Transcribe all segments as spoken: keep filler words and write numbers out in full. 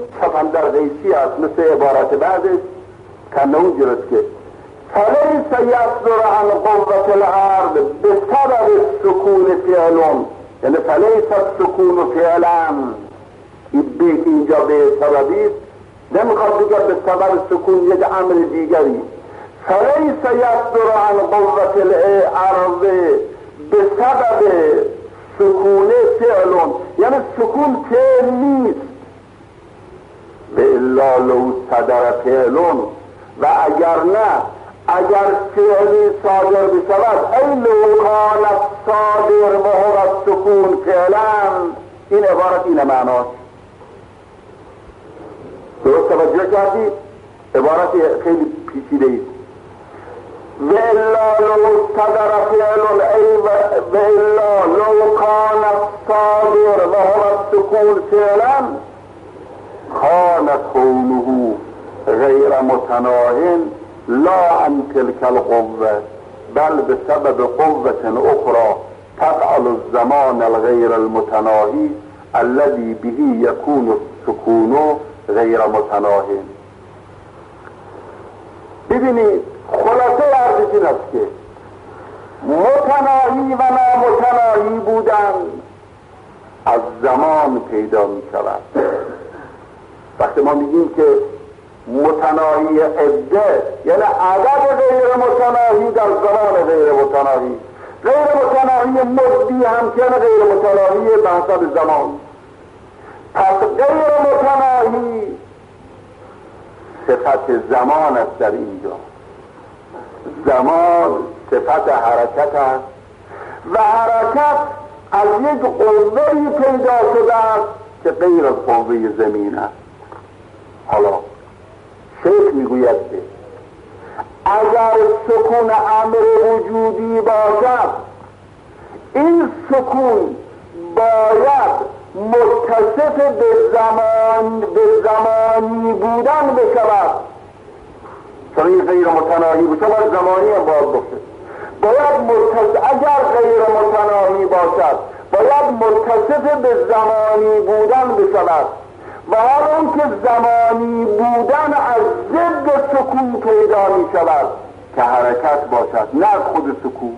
کفندر قیسی است، مثل عبارت بعدش کنه اونجور است که فلیس یصدر عن قوة الارض بسبب سکون فعلون، یعنی فلیس سکون فعلن، این به اینجا به سببی نمیخواد دیگر به سبب سکون یک امر دیگری. فلیس یصدر عن قوة الارض بسبب سکون فعلون، یعنی سکون فعل نیست. و الا لو صدر فعلون، و اگر نه اگر فعلی صادر بشود ای لو کان صادر و هو سکون فعلا، این عبارت این معناست. درست توجه کردید؟ عبارت خیلی پیچیده است. و الا لو صدر فعل ای و الا لو کان صادر و هو سکون فعلا کان کونه غیر متناهٍ لا عن تلك القوة بل بسبب قوة اخرى تفعل الزمان الغير المتناهي الذي به يكون السكون غیر متناهٍ. ببینید خلاصه عرض این است که متناهی و نامتناهی بودن از زمان پیدا می شود. وقتی ما میگیم که متناهی عده یعنی عدد غیر متناهی در زمان غیر متناهی، غیر متناهی مدی هم که غیر متناهی به حسب زمان. پس غیر متناهی صفت زمان است. در اینجا زمان صفت حرکت است و حرکت از یک قوه‌ای پیدا شده است که غیر از قوه زمین است. حالا شیخ میگوید که اگر سکون امر وجودی باشد این سکون باید متصف به زمان به زمانی بودن بشود، چون این غیر متناهی باشه باید زمانی هم باید باشه. باید متصف، اگر غیر متناهی باشد باید متصف به زمانی بودن بشود و حالا اون که زمانی بودن از ضد سکون پیدا می شود که حرکت باشد، نه از خود سکون.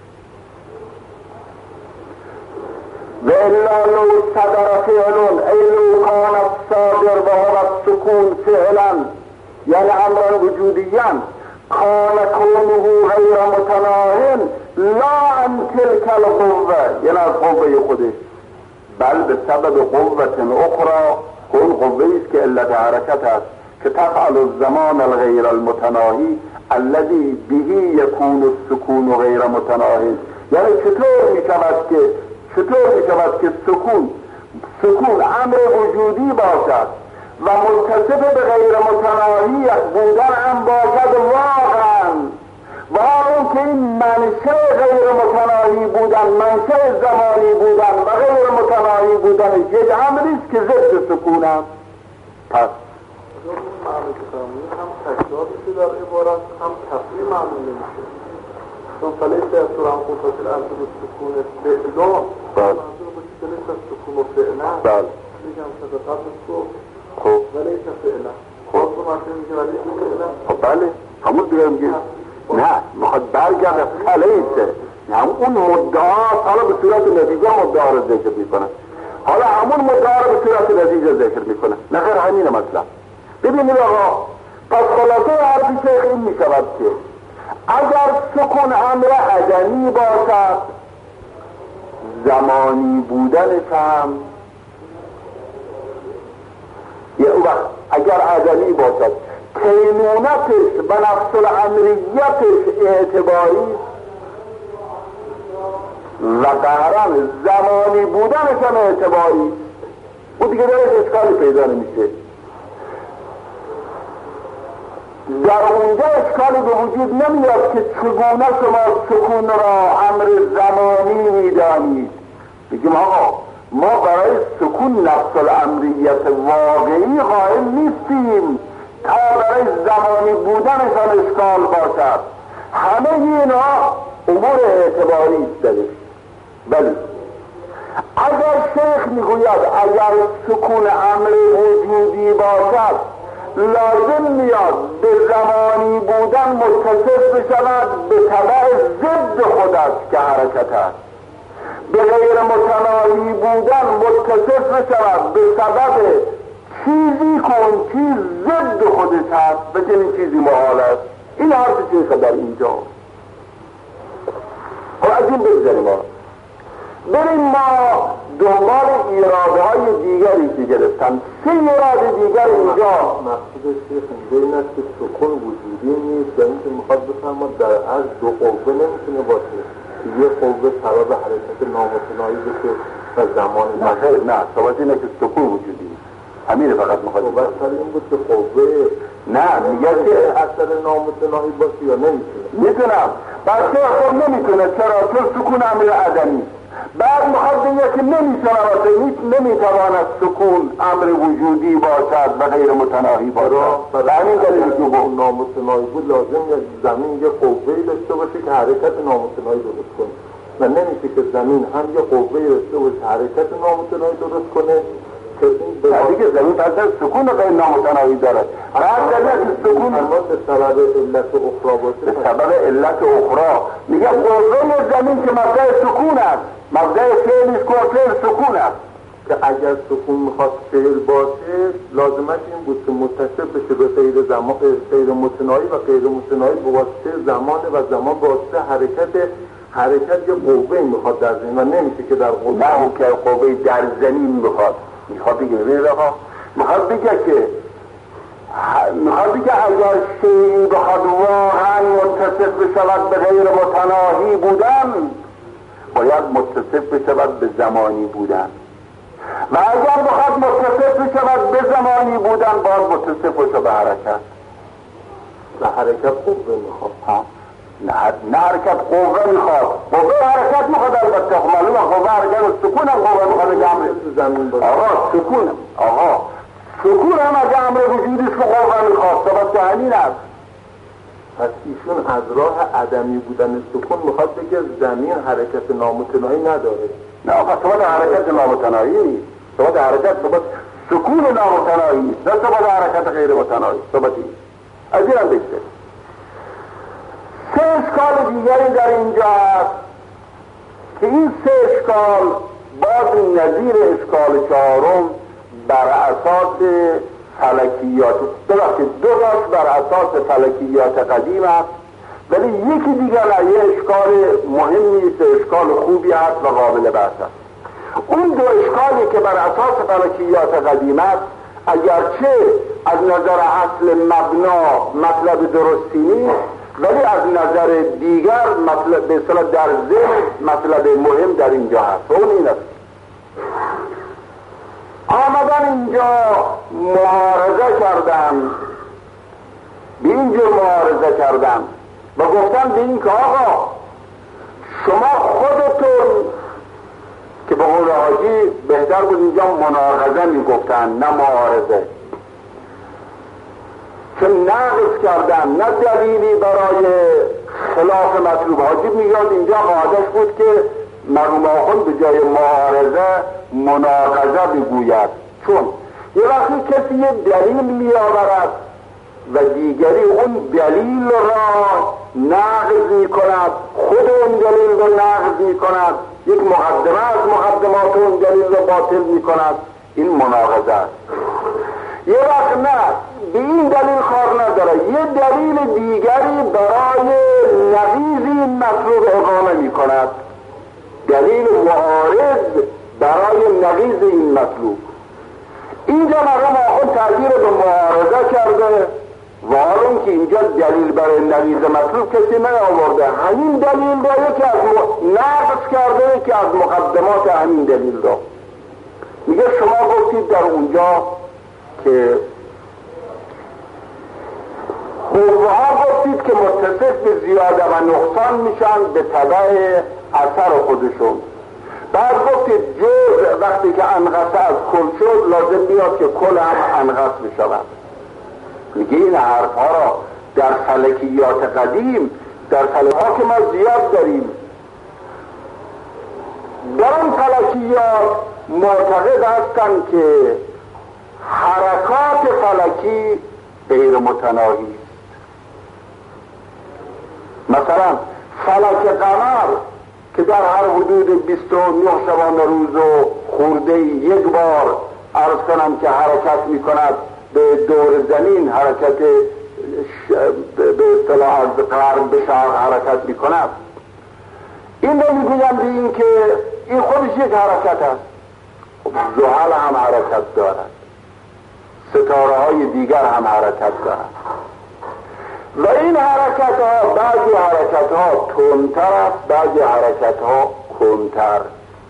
و الا لو صدر فعلون ای لو کان صادر و هو السکون فعلا، یعنی امرا وجودیا کان کونه غیر متناهٍ لا عن تلك القوه، یعنی از قوه خودش، بل به سبب قوه اخرى، اون قوه است که علت حرکت است که تفعل الزمان الغیر المتناهی الذي به یکون السکون غیر متناهٍ. یعنی چطور می شود که چطور می شود که سکون سکون امر وجودی باشد و متصف به غیر متناهی بودن هم باشد واقعا، و اون که این منشأ غیر متناهی بودن، منشأ زمانی بودن و غیر متناهی بودن یک امری است که ضد سکون است. پس معنی که فرمودید هم تکرار میشه در عبارت، هم تفریع معلوم نمیشه. چون فلیس یصدر عن قوة الارض بالسکون فعلا، منظور باشه فلیس السکون و فعلا، میگم صدقات تو خب ولیس فعلا، خب تو معنی میگه ولیس فعلا. خب بله همون دیگه میگه نه میخواد برگرد فلیسه، هم اون مدعا حالا به صورت نتیجه مدعا رو ذکر میکنه، حالا همون مدعا رو به صورت نتیجه ذکر میکنه، نه غیر همینه. مثلا ببینید آقا، پس خلاصه حرفی شیخ این میشود که اگر سکون امر عدمی باشد زمانی بودنش هم یه وقت اگر عدمی باشد کینونتش و نفس الامریتش اعتباری و قهران زمانی بودنش هم اعتباری، او دیگه درش اشکالی پیدا نمیشه. در اونجا اشکالی به وجود نمیاد که چگونه شما سکون را امر زمانی میدانید. بگیم آقا ما برای سکون نفس الامریت واقعی قائل نیستیم تا برای زمانی بودنشان اشکال باشد. همه اینا امور اعتباری است درش. بله اگر شیخ میگوید اگر سکون امر وجودی باشد لازم میاد به زمانی بودن متصف بشود به تبع ضد خود است که حرکت است، به غیر متناهی بودن متصف بشود به سبب چیزی که اون چیز ضد خودش هست و چنین چیزی محال است. این حرف شیخ در اینجا. خب از این بگذاریم ما بریم ما دنبال ایراده های دیگری که گرفتم. سه ایراد دیگر اینجا. مقصود شیخ اینجا این است که سکون وجودی نیست و اینکه میخواد بفرماد در از دو قوه نمیتونه باشه که یه قوه سبب حرکت نامتناهی بشه و زمان نه نه ثابت اینه که سکون وجودی نیست. همینه فقط میخواد صحبت سر این بود که قوه نه میگه که اثر نامتناهی باشه یا نمیتونه. میتونم بلکه خب نمیتونه. چرا؟ چون سکون امر عدمی. بعد میخواد بگه که نمیتونه نمیتواند سکون امر وجودی باشد و غیر متناهی باشد. برای همین دلیل که با نامتناهی بود لازم یه زمین یه قوه‌ای داشته باشه که حرکت نامتناهی درست کنه و نمیشه که زمین هم یه قوه‌ای داشته باشه حرکت نامتناهی درست کنه که این دیگه زمین پس سکون غیر نامتناهی داره. بعد علت سکون به سبب علت اخرى باشه به سبب علت اخرى میگه قوه زمین که مبدأ سکون است، مبدأ فعلش که فعل سکون است، که اگر سکون میخواد فعل باشه لازمش این بود که متصف بشه به غیر زمان غیر متناهی و غیر متناهی به واسطه زمان و زمان به واسطه حرکت حرکت یه قوه میخواد در زمین و نمیشه که در قوه نه که قوه در زمین میخواد میخواد بگه ببینید آقا میخواد بگه که میخواد بگه اگر شیعی بخواد واقعا متصف بشود به غیر متناهی بودن باید متصف بشود به زمانی بودن و اگر بخواد متصف بشود به زمانی بودن باید متصف بشه به حرکت و حرکت قوه میخواد. ها نه نه حرکت قوه میخواد. قوه حرکت میخواد البته معلومه قوه حرکت و سکون هم قوه میخواد که زمین باشه. آقا سکون آقا سکون هم اگه امر وجودیش که قوه میخواد ثابت که همین است. پس ایشون از راه عدمی بودن سکون میخواد بگه زمین حرکت نامتناهی نداره. نه آقا ثابت حرکت نامتناهی نیست. ثابت حرکت ثابت سکون نامتناهی نیست نه ثابت حرکت غیر متناهی. ثابتی از این هم بگذاریم. سه اشکال دیگری در اینجا هست که این سه اشکال باز نظیر اشکال چهارم بر اساس فلکیات ببخشید دو تاش بر اساس فلکیات قدیم است ولی یکی دیگر یه اشکال مهمی است، اشکال خوبی است و قابل بحث است. اون دو اشکالی که بر اساس فلکیات قدیم است اگرچه از نظر اصل مبنا مطلب درستی نیست ولی از نظر دیگر مطلب به اصطلاح در ذهن مطلب مهم در اینجا هست. اون این است آمدن اینجا معارضه کردن به اینجور معارضه کردن و گفتن به این که آقا شما خودتون که به قول حاجی بهتر بود اینجا مناقضه می گفتن نه معارضه چون نقض کردن نه دلیلی برای خلاف مطلوب. حاجی میگاد اینجا قاعدش بود که مرحوم آخوند به جای معارضه مناقضه بگوید چون یه وقتی کسی یه دلیل میآورد و دیگری اون دلیل را نقض می کند خود اون دلیل را نقض می کند یک مقدمه از مقدمات اون دلیل را باطل می کند این مناقضه است. یه وقت نه به این دلیل کار نداره یه دلیل دیگری برای نقیض این مطلوب اقامه می کند دلیل معارض برای نقیض این مطلوب. اینجا مرحوم آخوند تغییر به معارضه کرده و حالا که اینجا دلیل برای نقیض مطلوب کسی نیاورده همین دلیل را یکی از نقض کرده که از مقدمات همین دلیل را میگه شما گفتید در اونجا که قوه ها گفتید که متصف به زیاده و نقصان میشن به تبع اثر خودشون. بعد گفتید جز وقتی که انقصه از کل شد لازم بیاد که کل هم انقص بشود. میگه این حرف ها را در فلکیات قدیم در فلک ها که ما زیاد داریم در این فلکیات معتقد هستند که حرکات فلکی غیر متناهی است. مثلا فلک قمر که در هر حدود بیست و نه شبانه روز و خورده یک بار عرض کنم که حرکت می کند به دور زمین، حرکت به اصطلاح از غرب به شرق حرکت می کند، این رو می گویم به این که این خودش یک حرکت است. زحل هم حرکت دارد، ستاره های دیگر هم حرکت دارد و این حرکت ها بعضی حرکت ها تندتر است، بعضی حرکت ها کندتر.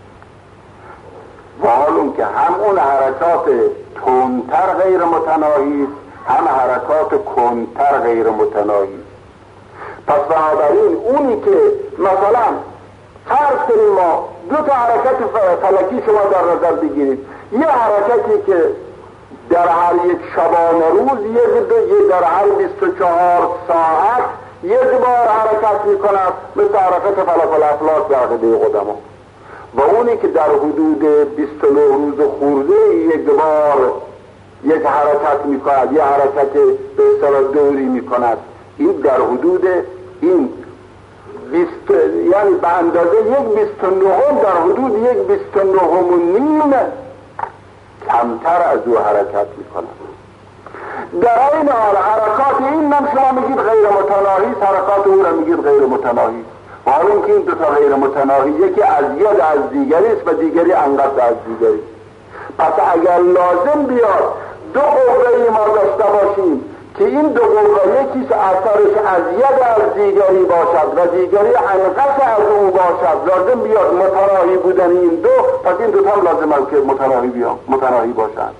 و حالون که هم اون حرکات تندتر غیر متناهی است، هم حرکات کندتر غیر متناهی است. پس بنابراین اونی که مثلا فرض کنیم ما دو تا حرکت فلکی شما در نظر بگیرید، یه حرکتی که در هر یک شبانه روز یک در هر بیست و چهار ساعت یک بار حرکت می کند، مثل حرکت فلک الافلاک در عقیده قدما، و اونی که در حدود بیست و نه روز خورده یک بار یک حرکت می کند، یه حرکت به اصطلاح دوری می کند، این در حدود این بیست، یعنی به اندازه یک بیست و نهم، در حدود یک بیست و نهم و نیم کمتر از او حرکت می کند. در این حال حرکات این هم شما میگید غیر متناهی، حرکات او را میگید غیر متناهی. و حالا اینکه این دو تا غیر متناهی، یکی ازید از دیگری است و دیگری انقطع از دیگری. پس اگر لازم بیاد دو قوه ما داشته باشیم که این دو قوه یکی اثرش ازید از دیگری باشد و دیگری انقطع از او باشد، لازم بیاد متناهی بودن این دو، پس این دو هم لازم است که متناهی بیان متناهی باشند.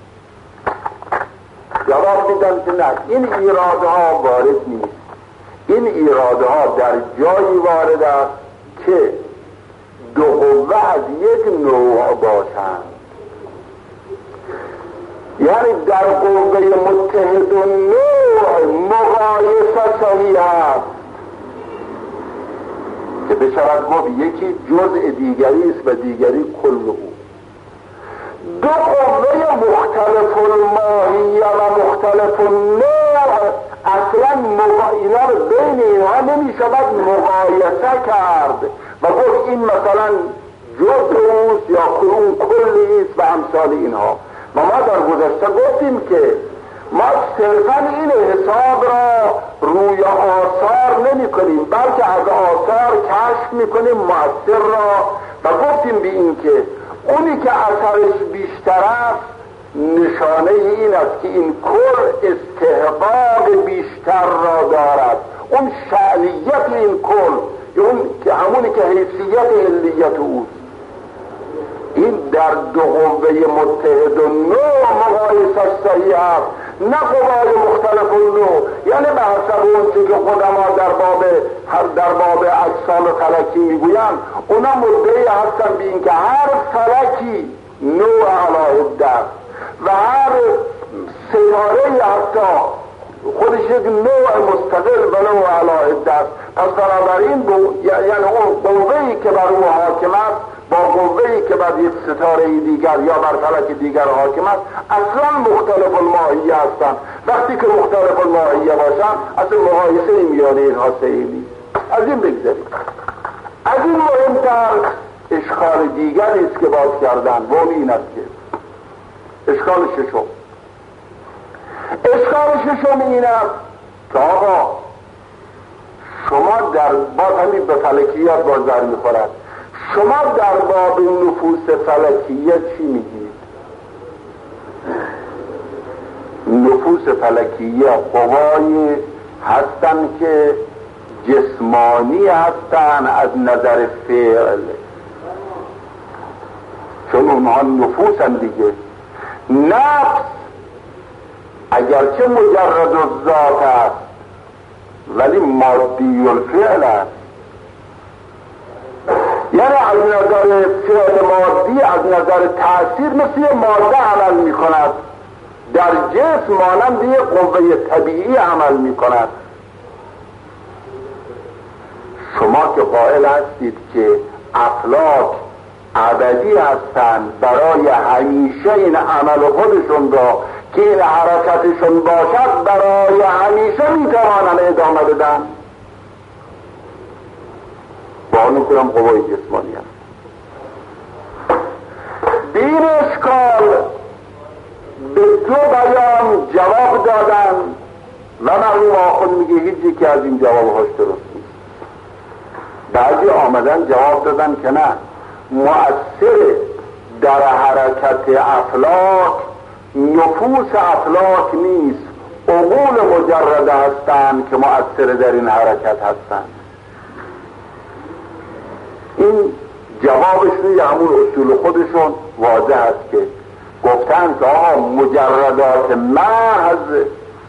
جواب میدن که نه، این ایراده ها وارد نیست. این ایراده ها در جایی وارد است که دو قوه از یک نوع باشند. یعنی در قوه متحد و نوع مقایسه صحیح است که بشود گفت یکی جزء دیگری است و دیگری کل او. دو قوه مختلف الماهیه و مختلف النوع اصلا اینا رو بین اینها نمی شود مقایسه کرد و گفت این مثلا جزء اوست یا اون کلی است و امثال اینها. و ما در گذشته گفتیم که ما صرفا این حساب را روی آثار نمی کنیم، بلکه از آثار کشف می کنیم مؤثر را و گفتیم به این که اونی که اثرش بیشتر است نشانه این است که این کل استحقاق بیشتر را دارد. اون شأنیت این کل، اون که همونی که حیثیت علیت اوست، این در دو قوه متحد و نوع مقایسه صحیح است، نه قوای مختلف النوع. یعنی به حسب اون چی که قدما در باب هر در باب اجسام فلکی میگویند، اونا مدعی هستن به این که هر فلکی نوع علاهده است و هر ستاره حتی خودش یک نوع مستقل و نوع علاهده است. پس بنابراین یعنی اون قوهی که بر او حاکم است با قوهی که بر یک ستاره دیگر یا بر فلک دیگر حاکم است اصلا مختلف الماهیه هستند. وقتی که مختلف الماهیه باشند اصلا مقایسه میان اینها صحیح نیست. از این بگذاریم. از این مهمتر اشکال دیگری است که باز کردن و این است که اشکال ششم اشکال ششم این است که آقا شما در باز همین به فلکیات بازار میخورد، شما در باب نفوس فلکیه چی میگید؟ نفوس فلکیه قوای هستن که جسمانی هستن از نظر فعل، چون اونها نفوس هم دیگه. نفس اگرچه مجرد الذات است ولی مادی الفعل است، یعنی از نظر فعل مادی، از نظر تأثیر مثل ماده عمل می کند، در جسم مانند یک قوه طبیعی عمل می کند. شما که قائل هستید که افلاک ابدی هستند، برای همیشه این عمل خودشون را که این حرکتشون باشد برای همیشه میتوانن ادامه بدن. با اون کنم قوای جسمانی هست. بین اشکال به دو بیان جواب دادن و مرحوم آخوند میگه هیچی که از این جوابهاش درست نیست. بعضی آمدن جواب دادن که نه، مؤثر در حرکت افلاک نفوس افلاک نیست، عقول مجرده هستند که مؤثر در این حرکت هستند. این جوابش روی همون اصول خودشون واضح است که گفتن که آقا مجردات محض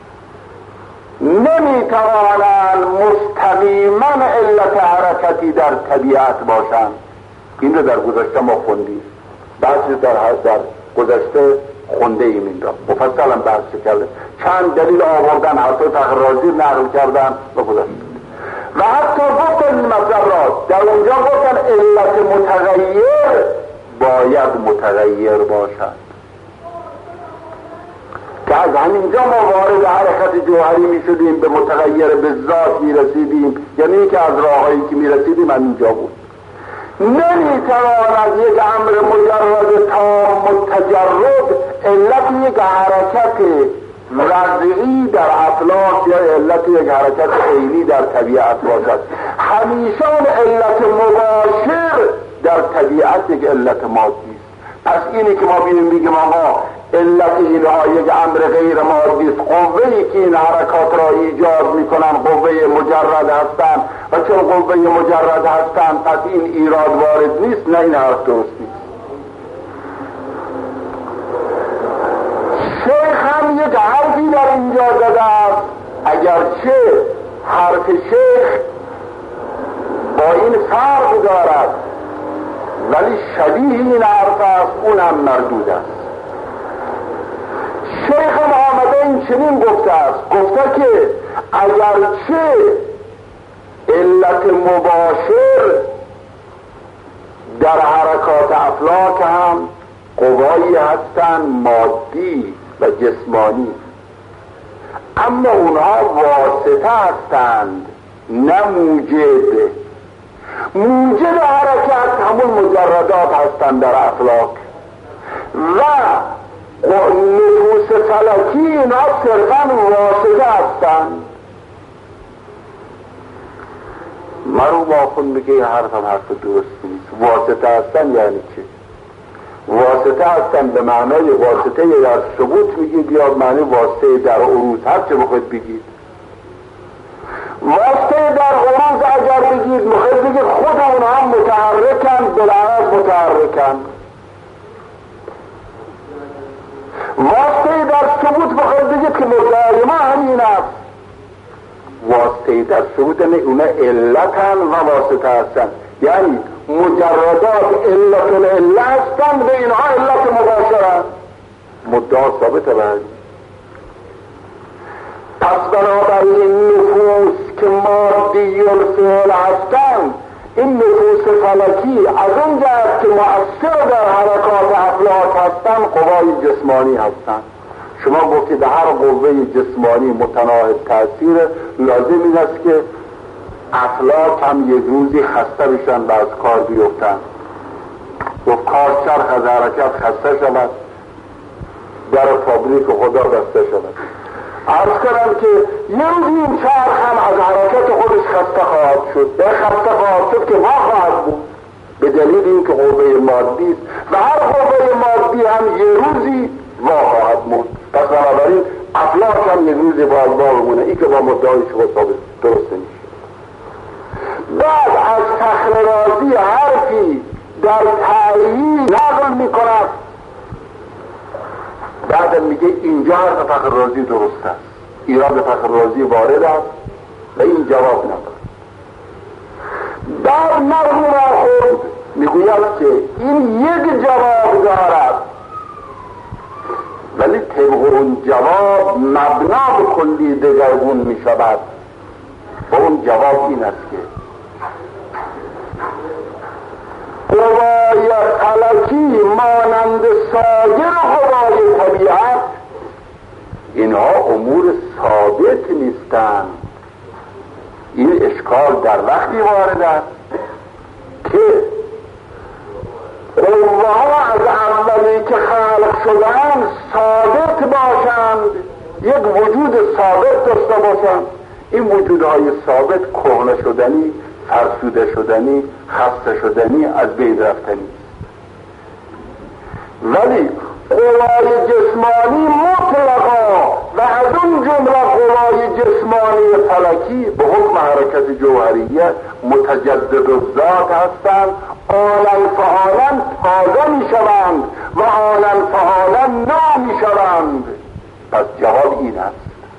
نمیتوانند مستقیما علت حرکتی در طبیعت باشند. این رو در گذشته ما خوندیم، بحثی در, در گذشته خونده ایم، این را مفصلا بحث کرده، چند دلیل آوردن، حتی فخر رازی نقل کردن و گذشته و حتی گفتن این مطلب را در اونجا گفتن علت متغیر باید متغیر باشد، که از همینجا ما وارد حرکت جوهری می شدیم، به متغیر به ذات می رسیدیم، یعنی که از راههایی که می رسیدیم همینجا بود. نمی تواند یک امر مجرد تام متجرد علت یک حرکت وضعی در افلاک یا علت یک حرکت عینی در طبیعت باشد. همیشه علت مباشر در طبیعت یک علت مادی است. پس اینی که ما بینیم بگیم آقا علت اینها یک امر غیر مادی است، قوه‌ای که این حرکات را ایجاد میکنن قوه مجرد هستند و چون قوه مجرد هستند پس این ایراد وارد نیست. نه، این حرف درست نیست. شیخ هم یک حرفی در اینجا زده است، اگرچه حرف شیخ با این فرق دارد ولی شبیه این حرف است، اونم مردود است. شیخ هم آمده این چنین گفته است، گفته که اگرچه علت مباشر در حرکات افلاک هم قوایی هستند مادی و جسمانی، اما اونها واسطه هستند نه موجد. موجد حرکت همون مجردات هستند در افلاک و نفوس فلکی اینا صرفا واسطه هستند. مرحوم آخوند میگه حرف هم حرف درست نیست. واسطه هستن یعنی چه؟ واسطه هستن به معنای واسطه در ثبوت میگید یا معنی واسطه در عروض، هر چه بخواید بگید. واسطه در عروض اگر بگید میخواید بگید خود اونها هم متحرکن، بلعرض متحرکن. واسطه در ثبوت بخواید بگید که مدائمه همین است. واسطه در ثبوت نه، اونه علتن و واسطه هستن، یعنی مجردات علت العله هستن به اینها علت مباشرن. مدعا ثابته برد. پس بنابراین نفوس که مادی الفعل هستن، این نفوس فلکی از اون جهت که مؤثر در حرکات افلاک هستن قوای جسمانی هستن. شما گفتید هر قوه جسمانی متناهب تأثیر، لازم این است که افلاک هم یک روزی خسته بشن و از کار بیفتن. گفت کار چرخ از حرکت خسته شود، در فابریک خدا بسته شود. عرض کردم که یه روز این چرخ هم از حرکت خودش خسته خواهد شد، به خسته خواهد شد که وا خواهد بود به دلیل این که قوه مادی است و هر قوه مادی هم یه روزی وا خواهد بود. پس بنابراین افلاک هم یه روزی باید وا بمونه. این که با مدعای شما ثابت درست نمیشه. بعد از فخر رازی حرفی در تعیین نقل میکند، بعد میگه اینجا حرف فخر رازی درست است، ایراد فخر رازی وارد است و این جواب ندارد. بعد مرحوم آخوند میگوید که این یک جواب دارد ولی طبق اون جواب مبنا به کلی دگرگون میشود. و اون جواب این است که قوای فلکی مانند سایر قوای طبیعت اینها امور ثابت نیستند. این اشکال در وقتی وارد است که قوه‌ها از اولی که خلق شدند ثابت باشند، یک وجود ثابت داشته باشند. این وجودهای ثابت کهنه شدنی، فرسوده شدنی، خسته شدنی، از بین رفتنی. ولی قوای جسمانی مطلقا و از اون جمله قوای جسمانی فلکی به حکم حرکت جوهریه متجدد الذات هستند، عالم فعالا تازه می شوند و عالم فعالا نو می شوند. پس جواب این است.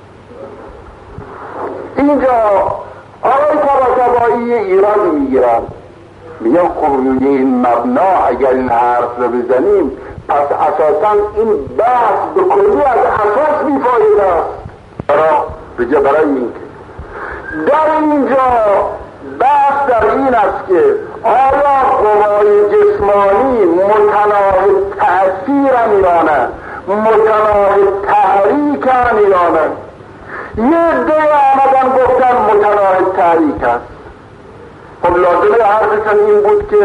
اینجا آقای طباطبایی ایراد می گیرند، میگن خب روی این مبنا اگر این حرف رو بزنیم پس اساسا این بحث به کلی از اساس میفاید است. برای برای این که در اینجا بحث در این است که آیا قوای جسمانی متناهی تأثیر میانه، متناهی تحریک میانه. یه عده آمدن گفتن متناهی تحریک است. خب لازمه حرفشون این بود که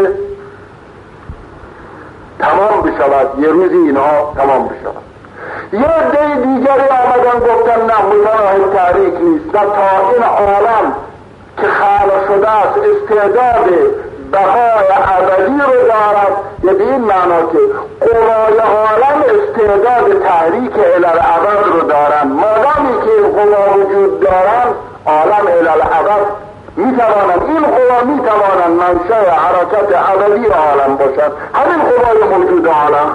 تمام بشود، یه روزی اینها تمام بشود. یه عده دیگری آمدن گفتن نه متناهی تحریک نیست، نه تا این عالم که خلق شده است استعداد بقای ابدی رو دارد. یه به این معنا که قوای عالم استعداد تحریک الالعبد رو دارن. مادامی که این قوا وجود دارن عالم الالعبد میتوانند، این قوا میتوانند منشأ حرکت ابدی عالم باشند، همین قوای موجود عالم.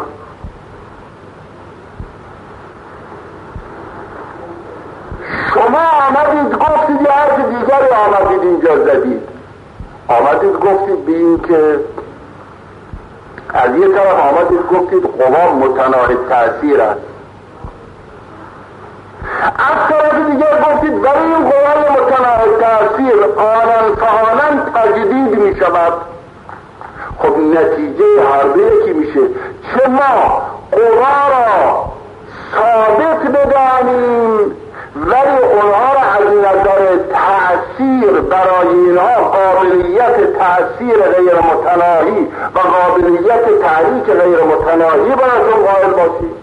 شما آمدید گفتید یه حرف دیگری آمدید اینجا زدید، آمدید گفتید به این که از یه طرف آمدید گفتید قوا متناهی تأثیر است، از طرف دیگه گفتید برای این قوای متناهی تأثیر آنان فعالا تجدید می شود. خب نتیجه هر دو یکی میشه، چه ما قوا را ثابت بدانیم ولی اونها را از نظر تأثیر برای اینها قابلیت تأثیر غیر متناهی و قابلیت تحریک غیر متناهی براشون قائل باشیم،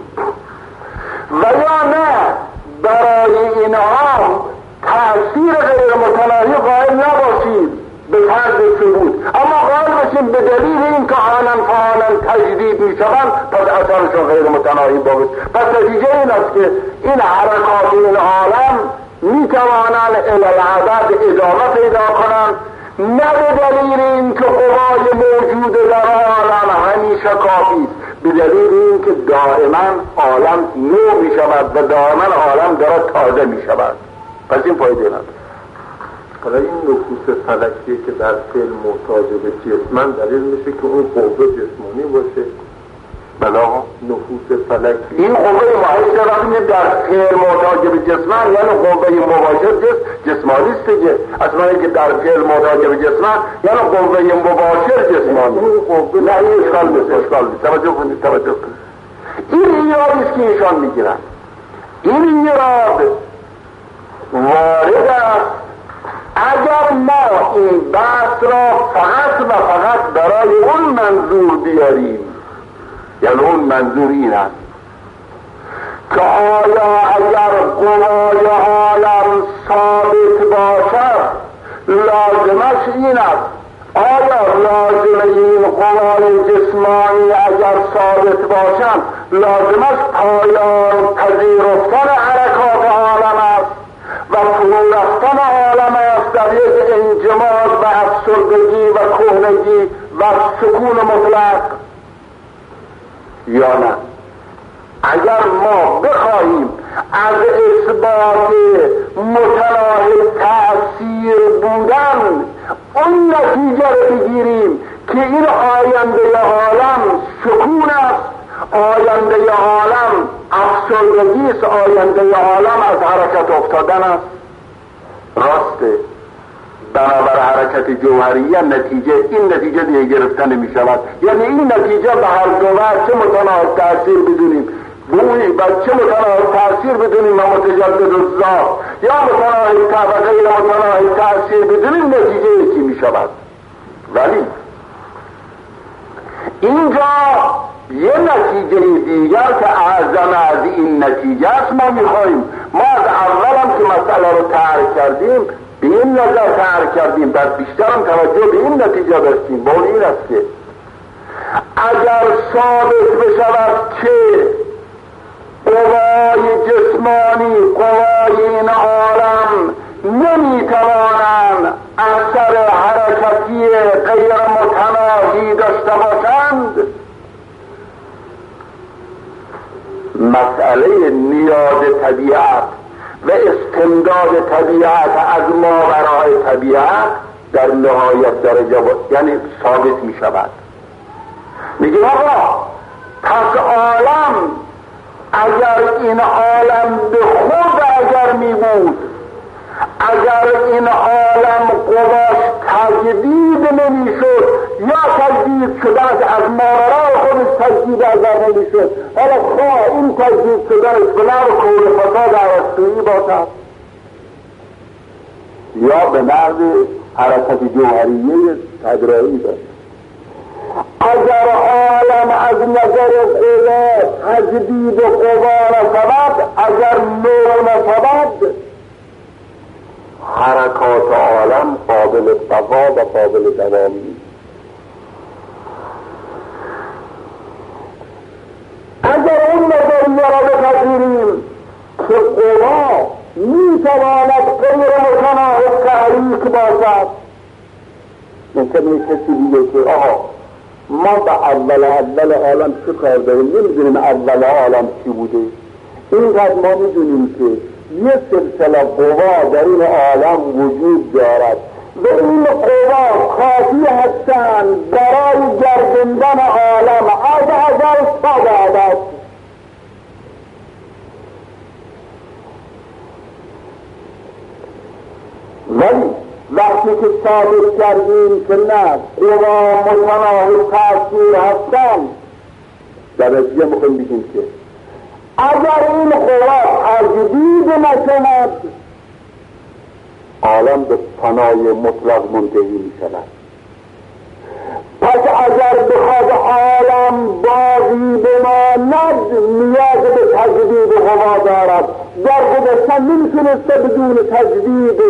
و یا نه برای اینها تأثیر غیر متناهی قائل نباشیم به طرز ثبوت، اما قائل باشیم به دلیل اینکه آنان فعالا تجدید می شوند پس اثرشون غیر متناهی باشه. پس نتیجه این است که این حرکات این عالم می توانند الالعدد ادامه پیدا کنند، نه به دلیل اینکه قوای موجود در عالم همیشه کافی است، به دلیل اینکه دائما عالم نو می شود و دائما عالم دارد تازه می شود. پس این فایده ندارد. حالا این نفوس فلکیه که در فعل محتاج به جسمن دلیل میشه که اون قوه جسمانی باشه. بلا نفوس فلکی این قوه محیط رقمی در فعل محتاج به جسمن یعنی قوه مباشر جس جسمانی است دیگه. اصلا که در فعل محتاج به جسمن یعنی قوه مباشر جسمانی. اون قوه نه این اشکال نیست، اشکال نیست. توجه کنید، توجه کنید. این ایرادی است که ایشان میگیرن. این ایراد وارد است اگر ما این بحث را فقط و فقط برای اون منظور بیاریم، یعنی اون منظور این است که آیا اگر قوای عالم ثابت باشد لازمش این است، آیا لازم این قوای جسمانی اگر ثابت باشد لازمش پایان پذیرفتن حرکات عالم است و فرو رفتن عالم است در یک انجماد و افسردگی و کهنگی و سکون مطلق، یا نه؟ اگر ما بخواهیم از اثبات متناهی تأثیر بودن اون نتیجه رو بگیریم که این آینده عالم سکون است، آینده عالم افسردگی است، آینده عالم از حرکت افتادن است، راسته؟ بنابر حرکت جوهریه نتیجه این نتیجه دیگه گرفته نمی شود. یعنی این نتیجه به هر دو وجه چه متناهض تأثیر بدونیم، بوی و چه متناهض تأثیر بدونیم و متجدد الذات یا متناهض طبقه یا متناهض تأثیر بدونیم نتیجه یکی می شود. ولی اینجا یه نتیجه دیگر که اعظم از این نتیجه است ما میخواییم. ما از اولم که مسئله رو طرح کردیم به این نظر طرح کردیم، بعد بیشترم توجه به این نتیجه داشتیم، با این است که اگر ثابت بشود که قوای جسمانی، قوای این عالم نمیتوانند اثر حرکتی غیر متناهی داشته باشند، مسئله نیاز طبیعت و استمداد طبیعت از ماورای طبیعت در نهایت درجه یعنی ثابت می شود. میگه آقا پس عالم اگر این عالم به خود اگر می بود، اگر این عالم قواش تجدید نمی شد یا تجدید شدن از ماورای خودش تجدید ازر نمی شد، حالا خواه این تجدید شدنش به نوع کور فساد ارسطویی باشد یا به نوع حرکت جوهریه تدرایی باشد، اگر عالم از نظر قوا تجدید قوا نشود، اگر نو نشود، حرکات عالم قابل بقا و قابل دوام نیست. اگر اون نظریه را بپذیریم که قوا میتواند غیر متناهض تحریک باشد، مثل کسی دیگه که آها ما به اول اول عالم چه کار داریم، نمیدونیم اول عالم چی بوده. اینقدر ما میدونیم که یه سلسله قوا در این عالم وجود دارد و این قوا کافی هستند برای گرداندن عالم از ازل تا ابد. ولی وقتی که ثابت کردیم که نه قوا متناهض تأثیر هستند، در نتیجه میخوایم بگیم که اگر این قوا تجدید نکند عالم به فنای مطلق منتهی می شود. پس اگر بخواد عالم باقی بماند نیاز به تجدید قوا دارد. در گذشته نمیتونسته بدون تجدید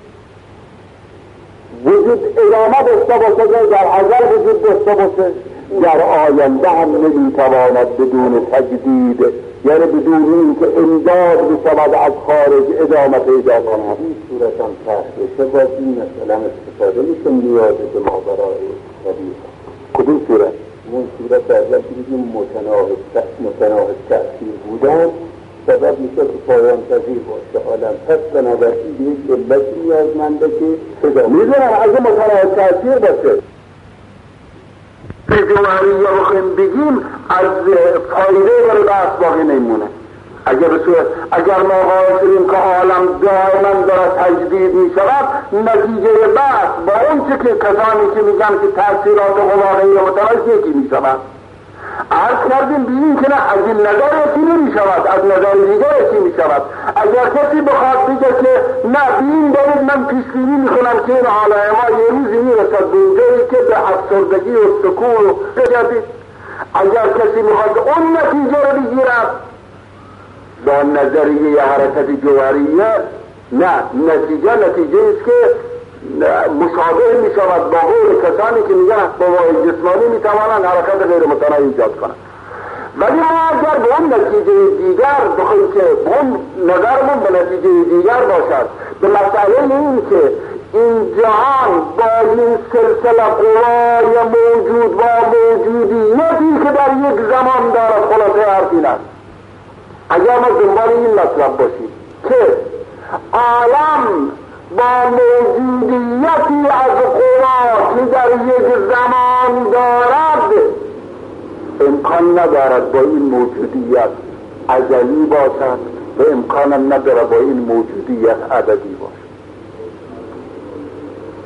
وجود ادامه داشته باشه، در ازل وجود داشته باشه، در آینده هم نمیتواند بدون تجدید، یعنی بدون این که امداد بشود از خارج ادامه پیدا کند. این صورت هم تحت بشه باز این مثلا استفاده میشه نیاز به ماورای طبیعت. کدوم صورت؟ اون صورت اول که بگیم متناهض متناهض تأثیر بودن سبب میشه که پایان پذیر باشه عالم. پس بنابراین به یک علتی نیازمنده که صدا میدونم از متناهض تأثیر باشه. به جوهریه بخوایم بگیم از فایده برای بحث باقی نمونه. اگر به صورت اگر ما قائلیم که عالم دائما داره تجدید می شود، نتیجه بحث با اون چه که کسانی که میگن که تأثیرات قوا غیر متناهض یکی می شود. عرض کردیم ببینیم که نه از این نظر یکی نمی شود، از نظر دیگر یکی می شود. اگر کسی بخواد بگه که نه بین دارید من پیشبینی می کنم که این عالم ما یه روزی می رسد به اونجایی که به افسردگی و سکون و رجبید، اگر کسی میخواد اون نتیجه رو بگیرد با نظریه حرکت جوهریه، نه نتیجه نتیجه است که مشابه می شود با قول کسانی که میگن قوای جسمانی می توانند حرکت غیر متناهی ایجاد کنند. ولی ما اگر به اون نتیجه دیگر بخواهیم که اون نظرمون به نتیجه دیگر باشد، به مسئله این که این جهان با این سلسله قوای موجود و موجودیتی که در یک زمان دارد خلاصه حرف این است. اگر ما دنبال این مطلب باشیم که عالم با موجودیتی از قوا که در یک زمان دارد امکان ندارد با این موجودیت ازلی باشد و امکان ندارد با این موجودیت ابدی باشد.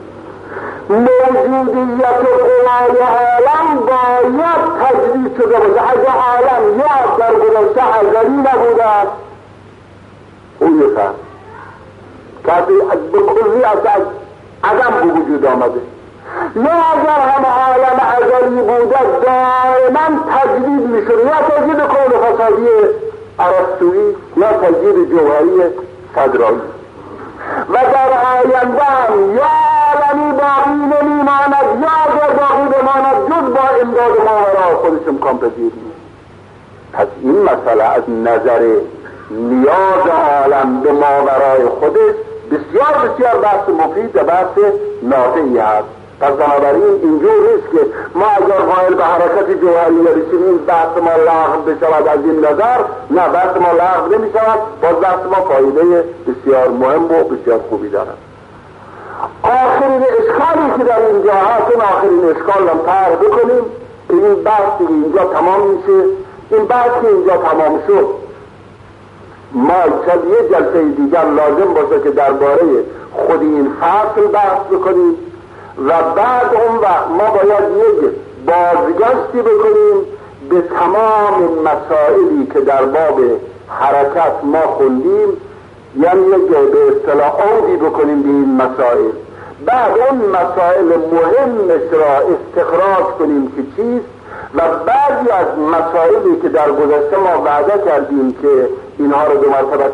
موجودیت قوای عالم باید تجدید شده باشه. اگه عالم یا در گذشته ازلی نبوده است اون یکم کسی به کلی از عدم به وجود آمده، یا اگر هم عالم ازلی بوده دائما تجدید می شده، یا تجدید کون فسادی ارسطویی یا تجدید جوهری صدرایی، و در آینده هم یا عالمی باقی نمی ماند یا اگر باقی بماند جز با امداد ماورای خودش امکان پذیر نیست. پس این مسئله از نظر نیاز عالم به ماورای خودش بسیار بسیار بحث مفید و بحث نافعی هست. پس بنابراین اینجور نیست که ما اگر قائل به حرکت جوهری برسیم این بحث ما لغو بشود از این نظر، نه بحث ما لغو نمی شود، باز بحث ما فایده بسیار مهم و بسیار خوبی دارد. آخرین اشکالی که در اینجا هست، اون آخرین اشکال هم طرح بکنیم که این بحث که اینجا تمام میشه. این بحث که اینجا تمام شد ما چند یه جلسه دیگر لازم باشه که درباره خود این فصل بحث بکنیم و بعد اون وقت ما باید یک بازگشتی بکنیم به تمام مسائلی که در باب حرکت ما خوندیم، یعنی یک به اصطلاح عودی بکنیم به این مسائل. بعد اون مسائل مهمش را استخراج کنیم که چیست و بعضی از مسائلی که در گذشته ما وعده کردیم که اینها رو دو مرتبه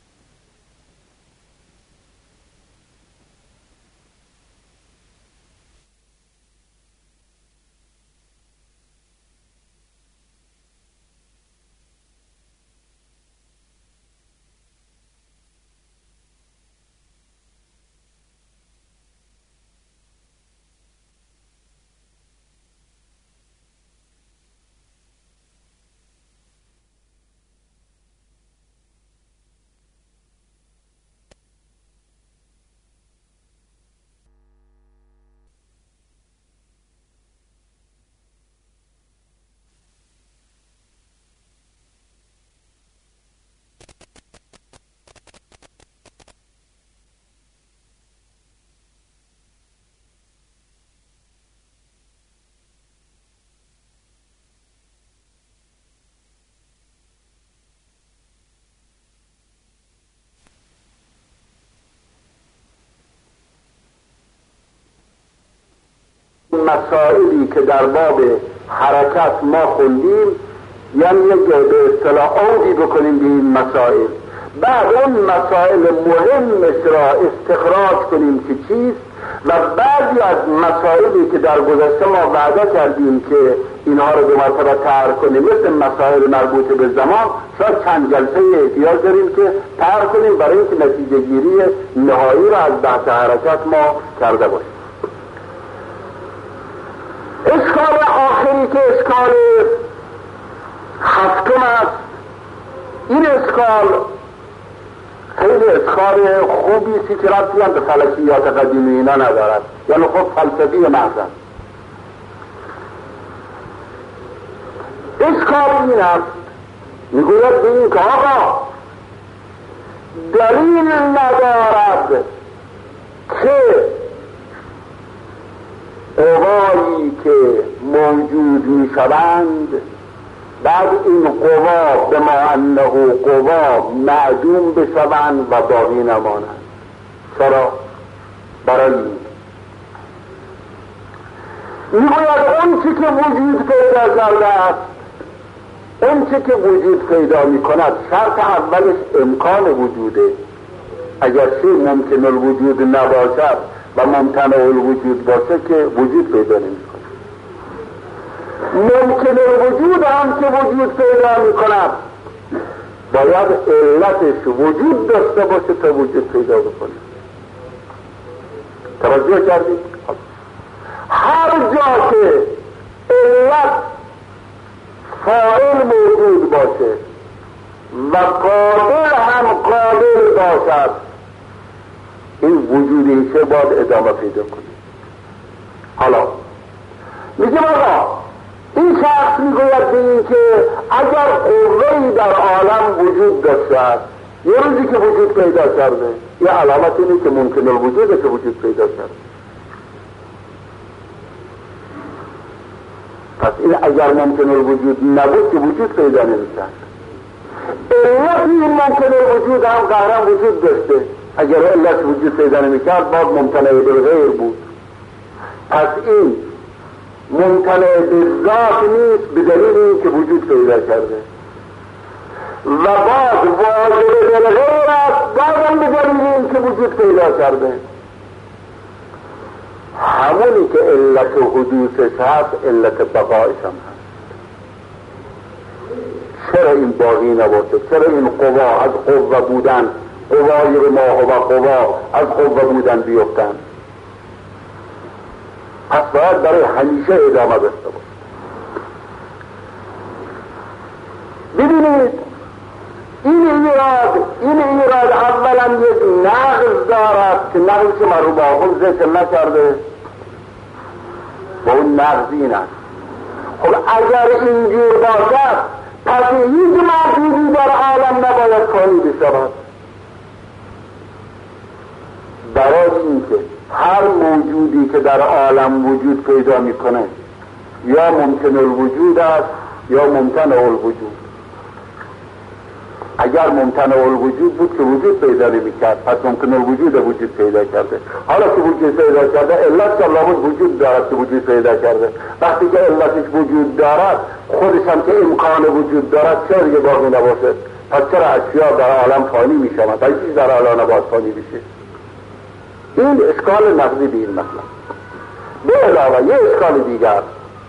مسائلی که در باب حرکت ما خوندیم، یعنی یک به اصطلاح عودی بکنیم به این مسائل. بعد اون مسائل مهمش را استخراج کنیم که چیست و بعضی از مسائلی که در گذشته ما وعده کردیم که اینها رو دو مرتبه طرح کنیم، مثل مسائل مربوط به زمان، شاید چند جلسه احتیاج داریم که طرح کنیم برای اینکه نتیجه گیری نهایی را از بحث حرکت ما کرده باشیم. اشکال آخری که اشکال هفتم است، این اشکال خیلی اشکال خوبی سی که ربطی هم به فلکیات قدیمی اینا ندارد، یعنی خود فلسفی محض. اشکال این است، میگوید به این که آقا دلیل ندارد که قوایی که موجود می شوند بعد این قوا به ما انه قوا معدوم بشوند و باقی نمانند. چرا؟ برای این میگوید اون چی که وجود پیدا کرده است، اون چی که وجود پیدا می کند شرط اولش امکان وجوده. اگر شیء ممکن الوجود نباشد و ممتنع الوجود باشه که وجود پیدا نمی کند. ممکن الوجود هم که وجود پیدا می کند باید علتش وجود داشته باشه تا وجود پیدا بکنه. توجه کردید؟ هر جا که علت فاعل موجود باشه و قادر هم قادر باشد، این وجود این چه باید ادامه پیدا کنه. حالا میگه آقا این شخص میگوید به این که اگر قوه‌ای در عالم وجود داشته است، یه روزی که وجود پیدا کرده، یه علامت اینه که ممکن الوجوده که وجود پیدا کرده. پس این اگر ممکن الوجود نبود که وجود پیدا نمی‌کرد. علت این ممکن الوجود هم قهرا وجود داشته، اگر علت وجود پیدا نمی‌کرد باز ممتنع بالغیر بود. پس این ممتنع بالذات نیست به دلیل این که وجود پیدا کرده و باز واجب بالغیر است بازم به دلیل این که وجود پیدا کرده. همونی که علت حدوثش هست علت بقایش هم هست. چرا این باقی نباشه؟ چرا این قوا از قوه بودن، قوای به ما و قوا از قوه بودن بیفتن؟ پس باید برای همیشه ادامه داشته باشه. ببینید این ایراد این ایراد اولا یک نقض دارد که نقض که من رو با خود ذکر نکرده و اون نقض این است. خب اگر اینجور باشد پس هیچ موجودی در عالم نباید فانی بشود. برای اینکه هر موجودی که در عالم وجود پیدا میکنه یا ممکن الوجود است یا ممتنع الوجود. اگر ممتنع الوجود بود که وجود پیدا نمی‌کرد، پس ممکن الوجود وجود پیدا کرده. حالا که وجود پیدا کرده علت که لابد وجود دارد که وجود پیدا کرده. وقتی که علتش وجود دارد خودش هم که امکان وجود دارد چرا دیگه باقی نباشه؟ پس چرا اشیا در عالم فانی میشوند؟ برای چیز در عالم نباید فانی بشه؟ این اشکال نقضی به این مطلب. به علاوه یه اشکال دیگر،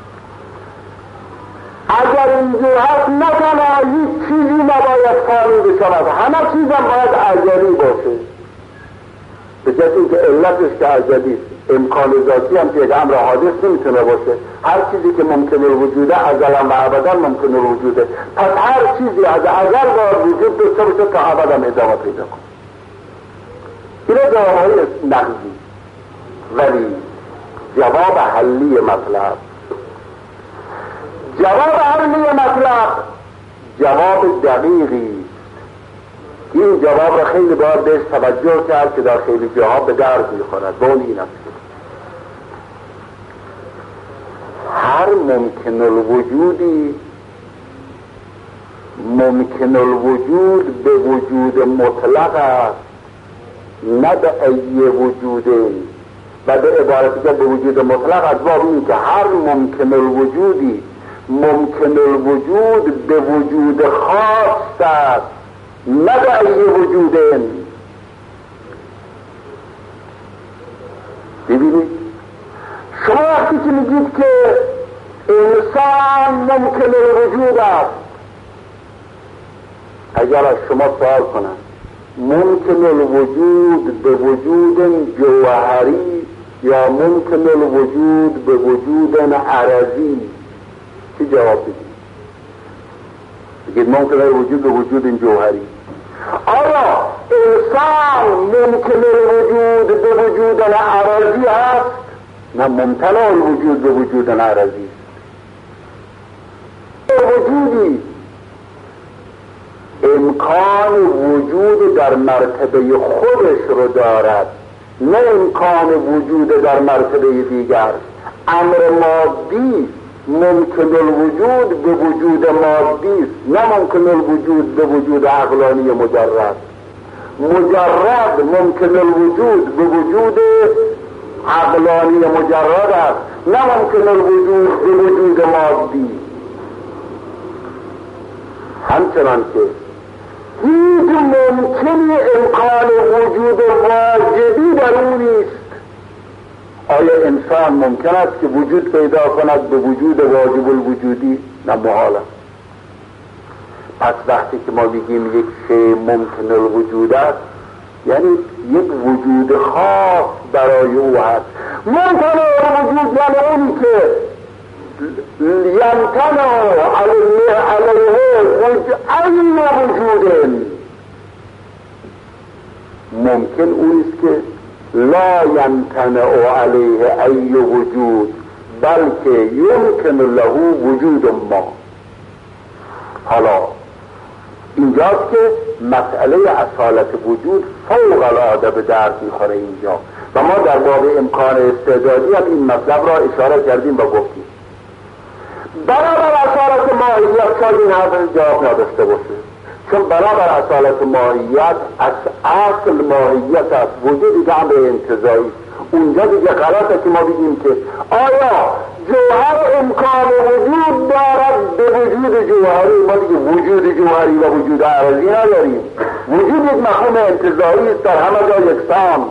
اگر اینجور هست نه تنها هیچ چیزی نباید فانی بشود، همه چیزم باید ازلی باشه. به جهت اینکه علتش که ازلی امکان ذاتی هم که یک امر حادث نمیتونه باشه. هر چیزی که ممکن الوجوده ازلا و ابدا ممکن الوجوده. پس هر چیزی از ازل باید وجود داشته باشه تا ابدا ادامه پیدا کنه. اینه جوابهای نقضی. ولی جواب حلی مطلب جواب حلی مطلب جواب دقیقی. این جواب را خیلی باید بهش توجه کرد که در خیلی جاها به درد میخورد. با اون این است هر ممکن الوجودی ممکن الوجود به وجود مطلق است، نه به ای وجوده. و به عبارتی که به وجود مطلق از باب این که هر ممکن الوجودی ممکن الوجود به وجود خاص است، نه به ای وجوده. ببینید شما وقتی که میگید که انسان ممکن الوجود است، اگر از شما سوال کنم ممکن الوجود به وجود جوهری یا ممکن الوجود به وجود عرضی، چی جواب بدید؟ بگید ممکن الوجود به وجود جوهری. آیا انسان ممکن الوجود به وجود عرضی هست؟ نه، ممتنع الوجود به وجود عرضی است. وجودی امکان وجود در مرتبه خودش رو دارد، نه امکان وجود در مرتبه دیگر. امر مادی ممکن الوجود به وجود مادی است، نه ممکن الوجود به وجود عقلانی مجرد. مجرد ممکن الوجود به وجود عقلانی مجرد است، نه ممکن الوجود به وجود مادی. همچنان که هیچ ممکنی امکان وجود واجبی در اون نیست. آیا انسان ممکن است که وجود پیدا کند به وجود واجب الوجودی؟ نه، محال است. پس وقتی که ما میگیم یک شی ممکن الوجود است، یعنی یک وجود خاص برای او هست. ممکن الوجود یعنی اونی که یمتنع علیه علیه این وجود، ممکن اونیست که لا یمتنع علیه ای وجود بلکه یمکن له وجود ما. حالا اینجاست که مسئله اصالت وجود فوق العاده به درد میخوره اینجا و ما در باب امکان استعدادی هم این مطلب را اشاره کردیم و گفتیم. بنابر اصالت ماهیت شاید این حرف جواب نداشته باشه، چون بنابر اصالت ماهیت از اصل ماهیت است، وجودی که امر انتزاعی. اونجا دیگه غلطه که ما بگیم که آیا جوهر امکان وجود دارد به وجود جوهری. ما دیگه وجود جوهری و وجود عرضی نداریم. وجود یک مفهوم انتزاعی است در همه جا یکسان.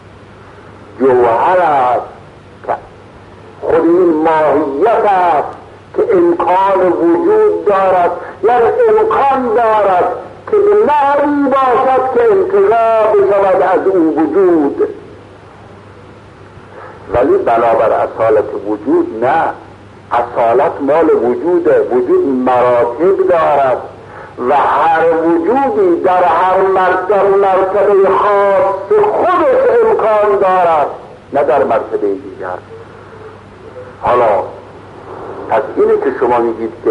جوهر است که خود این ماهیت است که امکان وجود دارد، یعنی امکان دارد که به نحوی باشد که انتزاع بشود از اون وجود. ولی بنابر اصالت وجود نه، اصالت مال وجوده. وجود مراتب دارد و هر وجودی در هر مرتبه مرتبه خاص خودش امکان دارد، نه در مرتبه دیگر. حالا از اینه که شما میگید که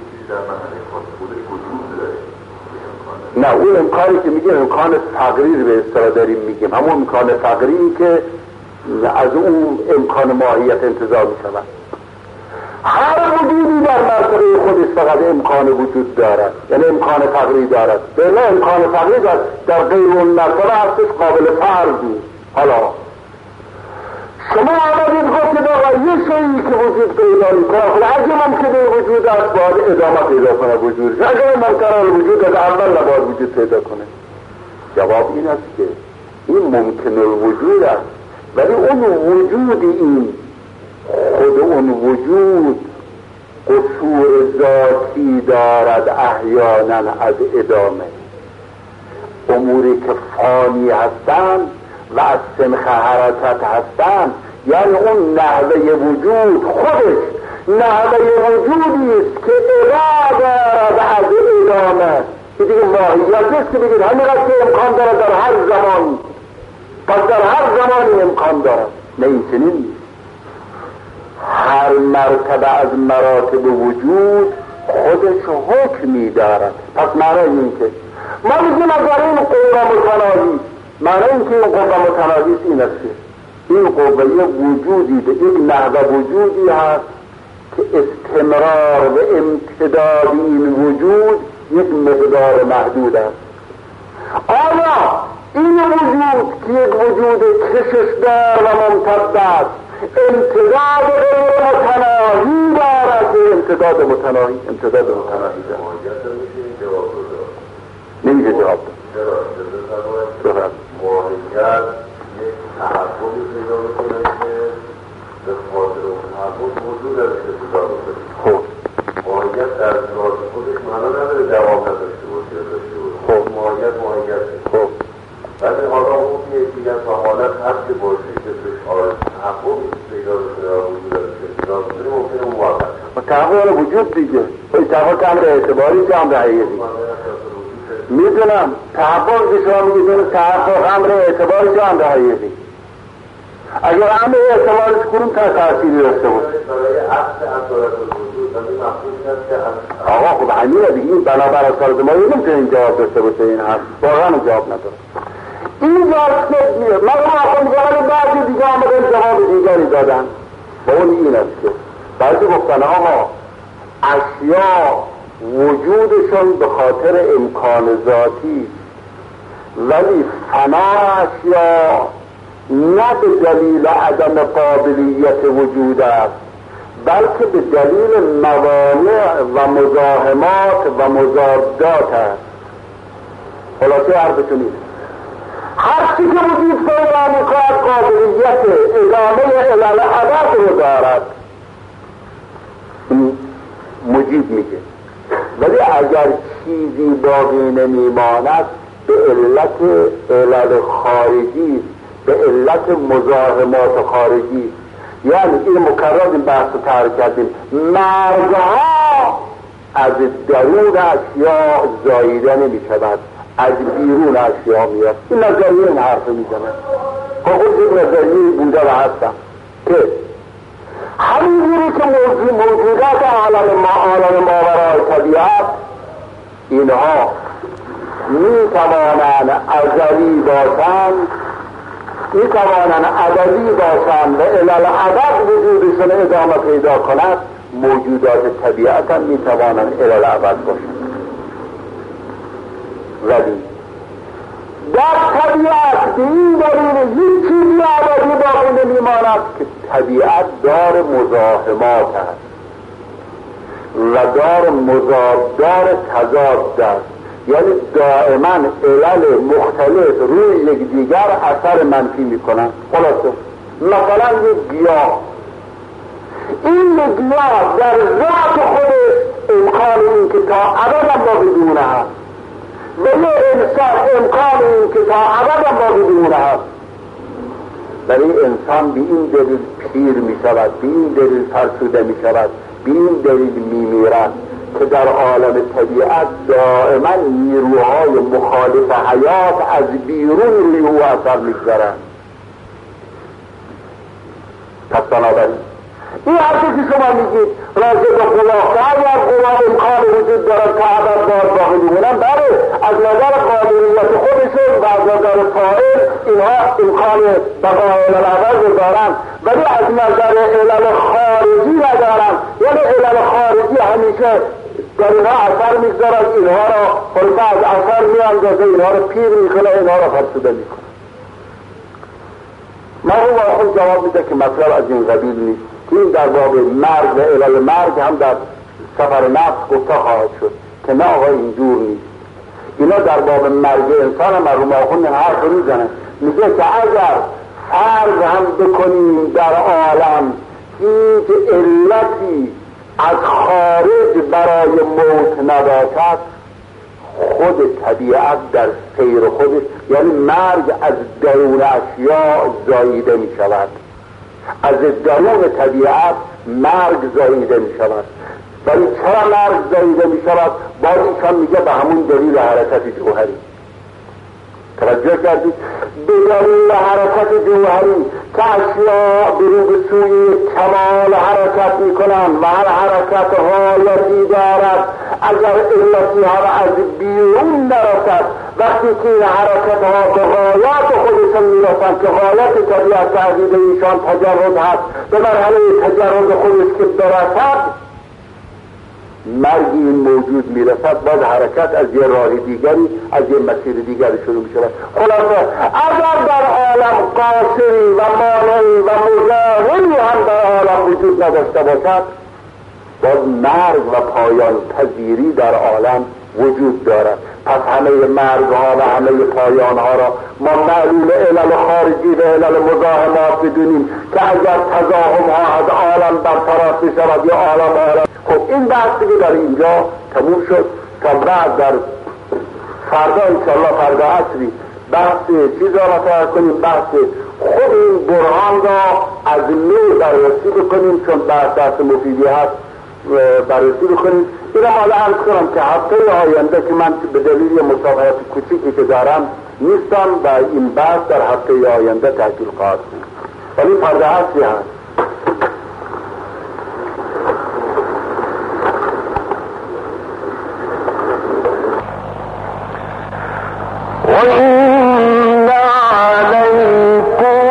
نه، اون امکانی که میگیم امکان تقریر به اصطلاح داریم میگیم، همون امکان تقریری که از اون امکان ماهیت انتزاع میشود. هر وجودی در مرتبه خودش فقط امکان وجود دارد، یعنی امکان تقریر دارد. به نه امکان تقریر دارد در غیر اون مرتبه هستش قابل فرضی. حالا شما آمدید گفتید آقا یه شیئی که وجود پیدا میکنه، اگه ممکنه وجود است باید ادامه پیدا کنه وجودش، اگه ممکنه وجود از اول نباید وجود پیدا کنه. جواب این است که این ممکنه وجود است، ولی اون وجود این خود اون وجود قصور ذاتی دارد احیانا از ادامه. اموری که فانی هستند و از سنخ حرکت هستند، یعنی اون نحوه وجود خودش نحوه وجودی است که ادامه دارد از ادامه. که دیگه ماهیت نیست که بگید همین است که امکان دارد در هر زمان، پس در هر زمانی امکان دارد. نه، این چنین نیست. هر مرتبه از مراتب وجود خودش حکمی دارد. پس معنی این که ما میگیم اگر این قوه متناهی، معنی این که این قوه متناهی این است که این قوه وجودی به یک نحوه وجودی هست که استمرار و امتداد این وجود یک مقدار محدود است. آیا این وجود که یک وجود کششدار و ممتد است امتداد غیر متناهی دارد؟ امتداد متناهی امتداد متناهی دارد. نمیشه جواب داد. ماهیت یک تحقلی پیدا میکنه که به خاطر اون تحقل وجود از اتفاق بکنه. خب ماهیت در ذات خودش معنا نداره دوام نداشته باشه داشته باشه. خب ماهیت ماهیت خب ولی حالا اون که یکیگر و حالت هست که باشه که بهش آرز تحقلی پیدا بکنه و وجود از اتفاق بکنه ممکنه اون واقع و تحقل وجود دیگه باید تحقل که امر اعتباری که امر حقیقی میدونم. تحقل که شما میدونم تحقل امر اعتباری که امر حقیقی. اگر امر اعتبارش کنیم تا تأثیری داشته باشه آقا خب همینه دیگه. این بنابر اصالت ما نمیتونه این جواب داشته باشه. این حرف واقعا جواب نداره. این جواب میاد من آخون میگم بعضی دیگه آمدن جواب دیگری دادن و اون این است که بعضی گفتن آقا اشیا وجودشون به خاطر امکان ذاتی، ولی فنا اشیا نه به دلیل عدم قابلیت وجود است، بلکه به دلیل موانع و مزاحمات و مضادات است. خلاصه حرفتون اینه هر چی که وجود پیدا میکند قابلیت ادامه الالعبد رو دارد. این مجید میگه ولی اگر چیزی باقی نمیماند به علت علل خارجی، به علت مزاحمات خارجی. یعنی این مکرر این بحث رو ترک کردیم. مرزها از درون اشیا زاییده نمی شود، از بیرون اشیا میاد. این نظریه این حرف میزنه. خب خود این نظریه بوده و هستم که همینجوری که موجودات عالم ما عالم ماورای طبیعت اینها می توانند ازلی باشند، می توانند ابدی باشند و الالعبد وجودشون ادامه پیدا کند. موجودات طبیعت هم میتوانند الالعبد باشند، ولی در طبیعت به این دلیل هیچ چیزی ابدی باقی نمیماند که طبیعت دار مزاحمات است و دار مضاد، دار تضاد است، یعنی دائما علل مختلف روی یکدیگر اثر منفی میکنن. خلاصه مثلا یک گیاه، این گیاه در ذات خودش امکان این که تا ابد باقی بمونه هست و یه انسان امکان این که تا ابد باقی بمونه هست، ولی انسان به این دلیل پیر می شود، به این دلیل فرسوده می شود، به این دلیل می میرد که در عالم طبیعت دائما نیروهای مخالف حیات از بیرون روی او اثر می گذارند. پس بنابراین این حرفی که شما میگید راجع به قوا که اگر قوا امکان وجود دارد که ابد باز باقی میمونن، بله از نظر قابلیت خودشون و از نظر فاعل اینها امکان بقای الالعبد دارن، ولی از نظر علل خارجی ندارن. یعنی علل خارجی همیشه در اینها اثر میگذارد، اینها را خلفه از اثر میاندازه، اینها را پیر میکنه، اینها را فرسوده میکنه. مرحوم آخوند جواب میده که مطلب از این قبیل نیست، که این در باب مرگ و علل مرگ هم در سفر نفس گفته خواهد شد که نه آقا این دور نیست. اینا در باب مرگ انسان مرحوم آخوند حرف رو میزنه، میگه که اگر فرض هم بکنیم در عالم هیچ علتی از خارج برای موت نباشد، خود طبیعت در سیر خودش، یعنی مرگ از درون اشیاء زاییده می شود، از درون طبیعت مرگ زاییده می شود. ولی چرا مرگ زاییده می شود؟ باز ایشان میگه به همون دلیل حرکت جوهری. توجه کردید؟ به دلیل حرکت جوهری که اشیاء برو به سوی کمال حرکت می کنند و هر حرکت غایتی دارد، اگر علتی ها از بیرون نرسد، وقتی که این حرکت ها به غایات خودشون می رسند که غایت طبیعت تعدید ایشان تجرد هست، به مرحله تجرد خودش که برسد مرگی این موجود میرسد، باز حرکت از یه راه دیگری، از یه مسیر دیگری شروع می شود. خلاصه اگر در عالم قاصری و مانعی و مزاحمی هم در عالم وجود نداشته باشد، باز مرگ و پایان پذیری در عالم وجود دارد. پس همه مرگ ها و همه پایان ها را ما معلوم علل خارجی و علل مزاحمات بدونیم که اگر تزاحم ها از عالم برطرف بشود یا عالم عالم. خب این بحث دیگه در اینجا تموم شد، تا بعد در فردا انشاءالله فردا عصری بحث چیز را مطرح کنیم، بحث خود این برهان را از نو بررسی بکنیم، چون بحث بحث مفیدی هست بررسی بکنیم. این را حالا عرض کنم که هفته آینده که من به دلیل مسابقات کوچیکی که دارم نیستم و این بحث در هفته آینده تحکیل خواهد بود، ولی فردا عصری هست. وَإِنَّ عَلَيْكُمْ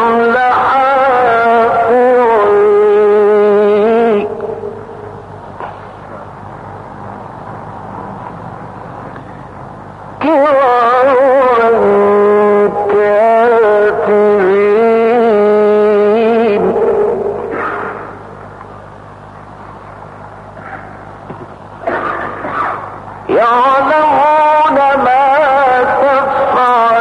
لَحَافِظِينَ كِرَامًا كَاتِبِينَ يَعْلَمُونَ مَا تفعلون.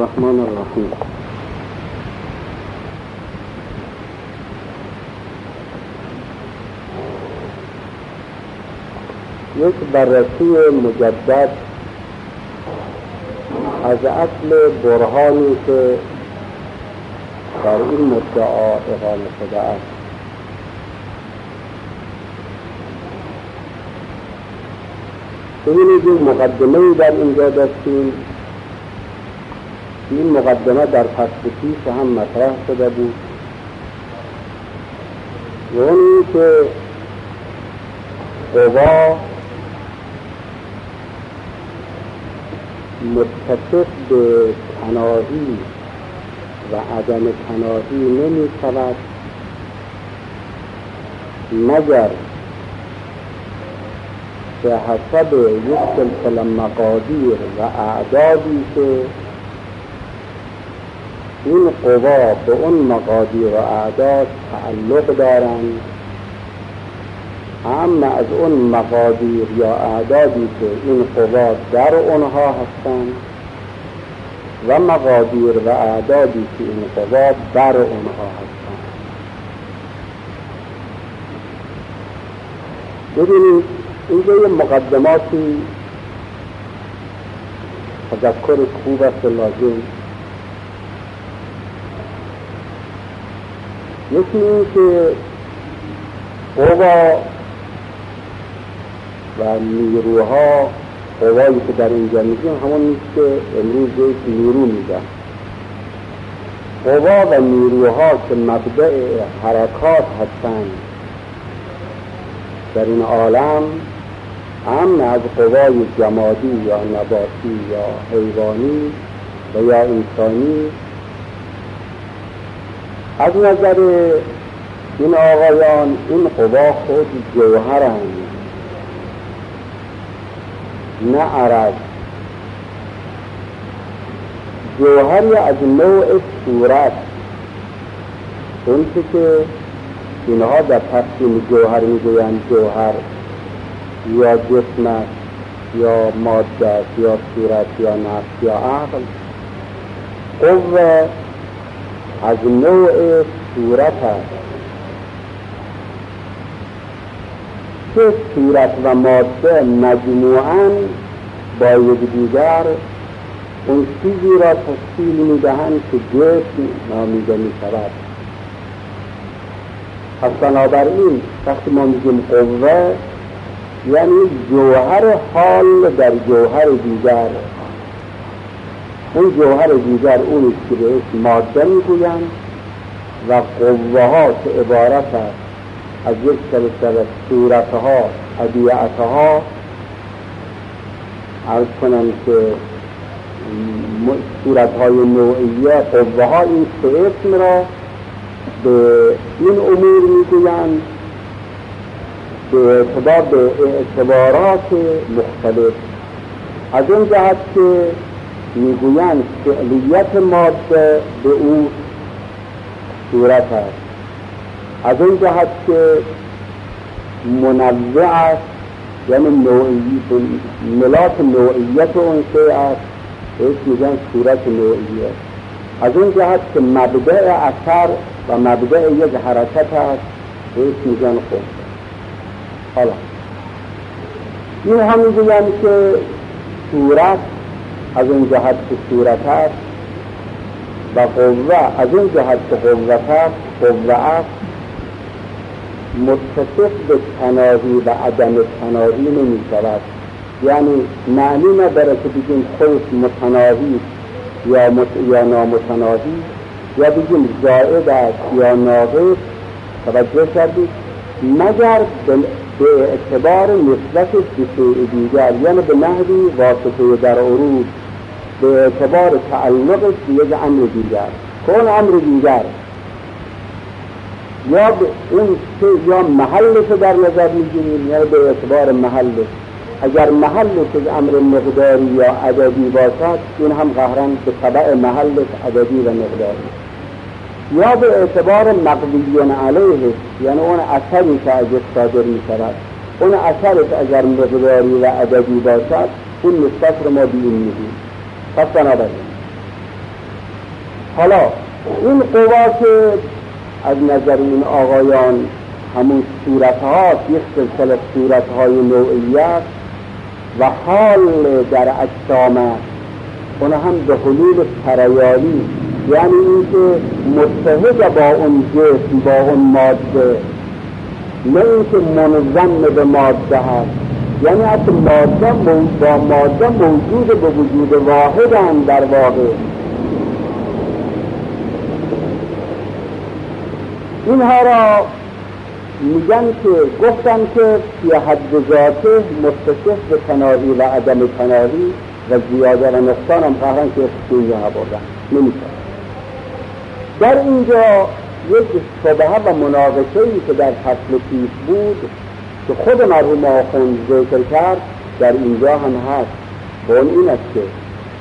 الرحمن الرحیم. یک بررسی مجدد از اصل برهانی که در این مدعا اقامه شده است. ببینید این مقدمه‌ای در اینجا داشتیم. این مقدمه در فصل پیش هم مطرح شده بود و اونی که قوا متصف به تناهی و عدم تناهی نمی شود مگر به حسب یک سلسله مقادیر و اعدادی که این قوا به اون مقادیر و اعداد تعلق دارند، اما از اون مقادیر یا اعدادی که این قوا در اونها هستند و مقادیر و اعدادی که این قوا در اونها هستند. ببینید اینجا یه مقدماتی تذکر خوب است لازم. یکی این که قوا و نیروها، قوایی که در اینجا میگیم همون نیست که امروز یک نیرو میگن. قوا و نیروها که مبدأ حرکات هستند در این عالم، اما از قوای جمادی یا نباتی یا حیوانی و یا انسانی، از نظر این آقایان این قوا خود جوهرند نه عرض. جوهری از نوع صورت، اون که اینها در تقسیم جوهر میگویند جوهر یا جسم است یا ماده است یا صورت یا نفس یا عقل. قوه از نوع صورت است که صورت و ماده مجموعاً با یکدیگر اون چیزی را تشکیل میدهند که جسم نامیده میشود. پس بنابراین وقتی ما میگیم قوه یعنی جوهر حال در جوهر دیگر، اون جوهر دیگر اونی که به اسم ماده میگویند و قوه ها که عبارت است از یک سلسله صورتها ادیعتها، عرض کنم که صورتهای نوعیه قوه ها این سه اسم را به این امور میگویند به اعتبار به اعتبارات مختلف. از اون جهت که میگویند فعلیت ماده به او صورت است، از اون جهت که منوع است یعنی نوعیت ملات نوعیت اون شیء است، بهش میگن صورت نوعیه. از اون جهت که مبدأ اثر و مبدأ یک حرکت است، بهش میگن قوه. حالا این هم میگویند که صورت از اون جهت که صورت است و قوه از اون جهت که قوت است، قوه است، متصف به تناهی و عدم تناهی نمی شود. یعنی معنی نداره که بگیم خودش متناهی یا, مت... یا نامتناهی، یا بگیم زائد است یا ناقص، توجه کردید، مگر به اعتبار نسبت به شیء دیگر، یعنی به نحوی واسطه در عروض، به اعتبار تعلقش به یک امر دیگر. کون امر دیگر یا به اون یا محلش در نظر میگیریم، یا به اعتبار محلش. اگر محلش امر مقداری یا عددی باشد، این هم قهرن به تبع محلش عددی و مقداری. یا به اعتبار مقضی علیه، یعنی اون اثری که ازش صادر میشود، اون اثرش اگر مقداری و عددی باشد، اون نسبت رو ما به این میدیم. پس بنابراین حالا این قوا که از نظر این آقایان همون صورتها، یک سلسله صورتهای نوعیت و حال در اجسام است، اون هم به حلول سریالی، یعنی این که متحد با اون جسم، با اون ماده، نه این که منظم به ماده هست، یعنی حتی ماده با ماده موجود به وجود واحد هم در واقع. اینها را میگن که گفتن که فی حد ذاته متصف به تناهی و عدم تناهی و زیاده و نقصان هم قهرن که اختیاری ها بردن نمیشه. در اینجا یک شبهه و مناقشه‌ای که در فصل پیش بود که خود مرحوم آخوند ذکر کرد در اینجا هم هست، و اون این است که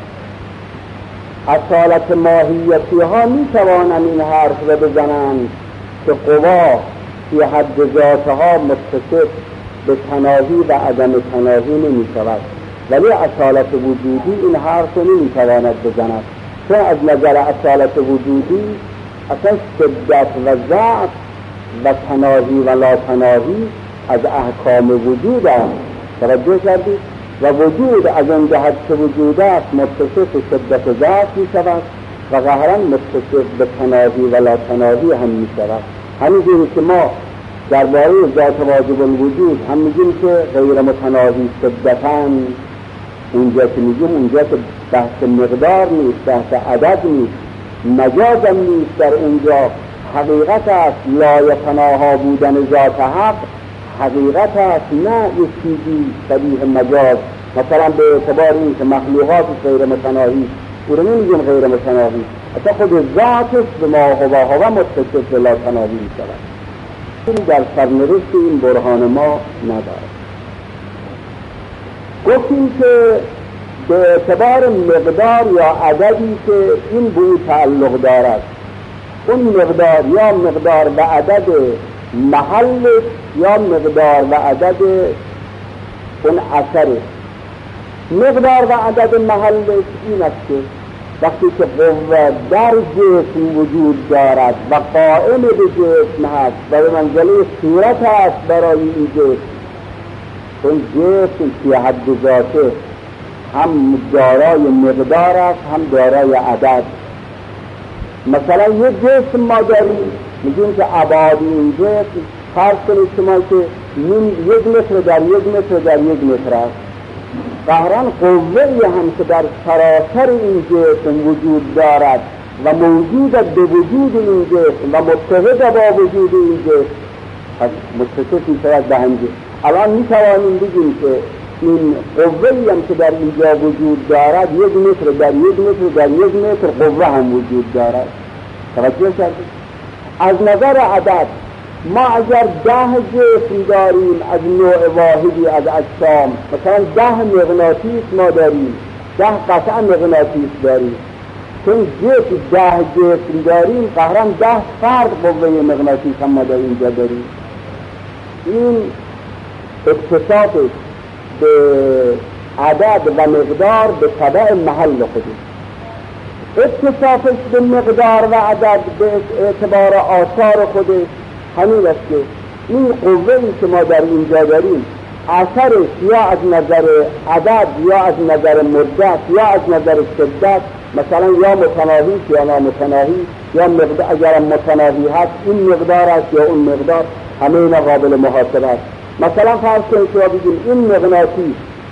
اصالت ماهیتی ها میتوانند این حرف را بزنند که قوا فی حد ذاتها متصف به تناهی و عدم تناهی نمی شود، ولی اصالت وجودی این حرف رو نمی تواند بزند، چون از نظر اصالت وجودی اصلا شدت و ضعف و تناهی و لا تناهی از احکام وجود است. توجه کردید؟ و وجود از اون جهت که وجود است متصف به شدت و ضعف می شود و قهرا متصف به تناهی و لا تناهی هم می شود. همینجوری که ما درباره ذات واجب الوجود هم میگیم که غیر متناهی شدتاً، اونجا که میگیم اونجا که بحث مقدار نیست، بحث عدد نیست، مجاز هم نیست، در اونجا حقیقت است، لا یتناها بودن ذات حق حقیقت است، نه یک چیزی شبیه مجاز. مثلا به اعتبار این که مخلوقات غیر متناهی، او رو نمیگیم غیر متناهی، اصلا خود ذاتش به ما هوا هوا متصف به لا تناهی میشود. این در سرنوشت این برهان ما ندارد. گفتیم که به اعتبار مقدار یا عددی که این به او تعلق دارد، اون مقدار یا مقدار و عدد محل یا مقدار و عدد اون اثر. مقدار و عدد محل این است که وقتی که قوه در جسم وجود دارد و قائم به جسم هست و به منزله صورت هست برای این جسم، اون جسم فی حد ذاته هم دارای مقدار است هم دارای عدد. مثلا یک جسم ما داریم، میگیم که ابعاد این جسم فرض کنید شما که یک متر در یک متر در یک متر است. قهران قوه‌ای هم که در سراسر این جسم وجود دارد و موجود به وجود این جسم و متحد با وجود این جسم، پس متصف می‌شود به هم جسم. الان می‌توانیم بگیم که این قوه‌ای هم که در اینجا وجود دارد یک متر در یک متر در یک متر قوه هم وجود دارد. توجه کردید؟ از نظر عدد ما اگر ده جسم داریم از نوع واحدی از اجسام، مثلا ده مغناطیس ما داریم، ده قطع مغناطیس داریم، چون جسم ده جسم داریم قهران ده فرد قوه مغناطیس هم ما در اینجا داریم. این اتصافش به عدد و مقدار به تبع محل خودی، اتصافش به مقدار و عدد به اعتبار آثار خودش همین است که این قوه‌ای که ما در اینجا داریم اثرش یا از نظر عدد یا از نظر مدت یا از نظر شدت مثلا یا متناهی یا نامتناهی یا مقدار، اگر متناهی هست این مقدار است یا اون مقدار، همه اینا قابل محاسبه است. مثلا فرض کنید شما بگیم این مغناطیس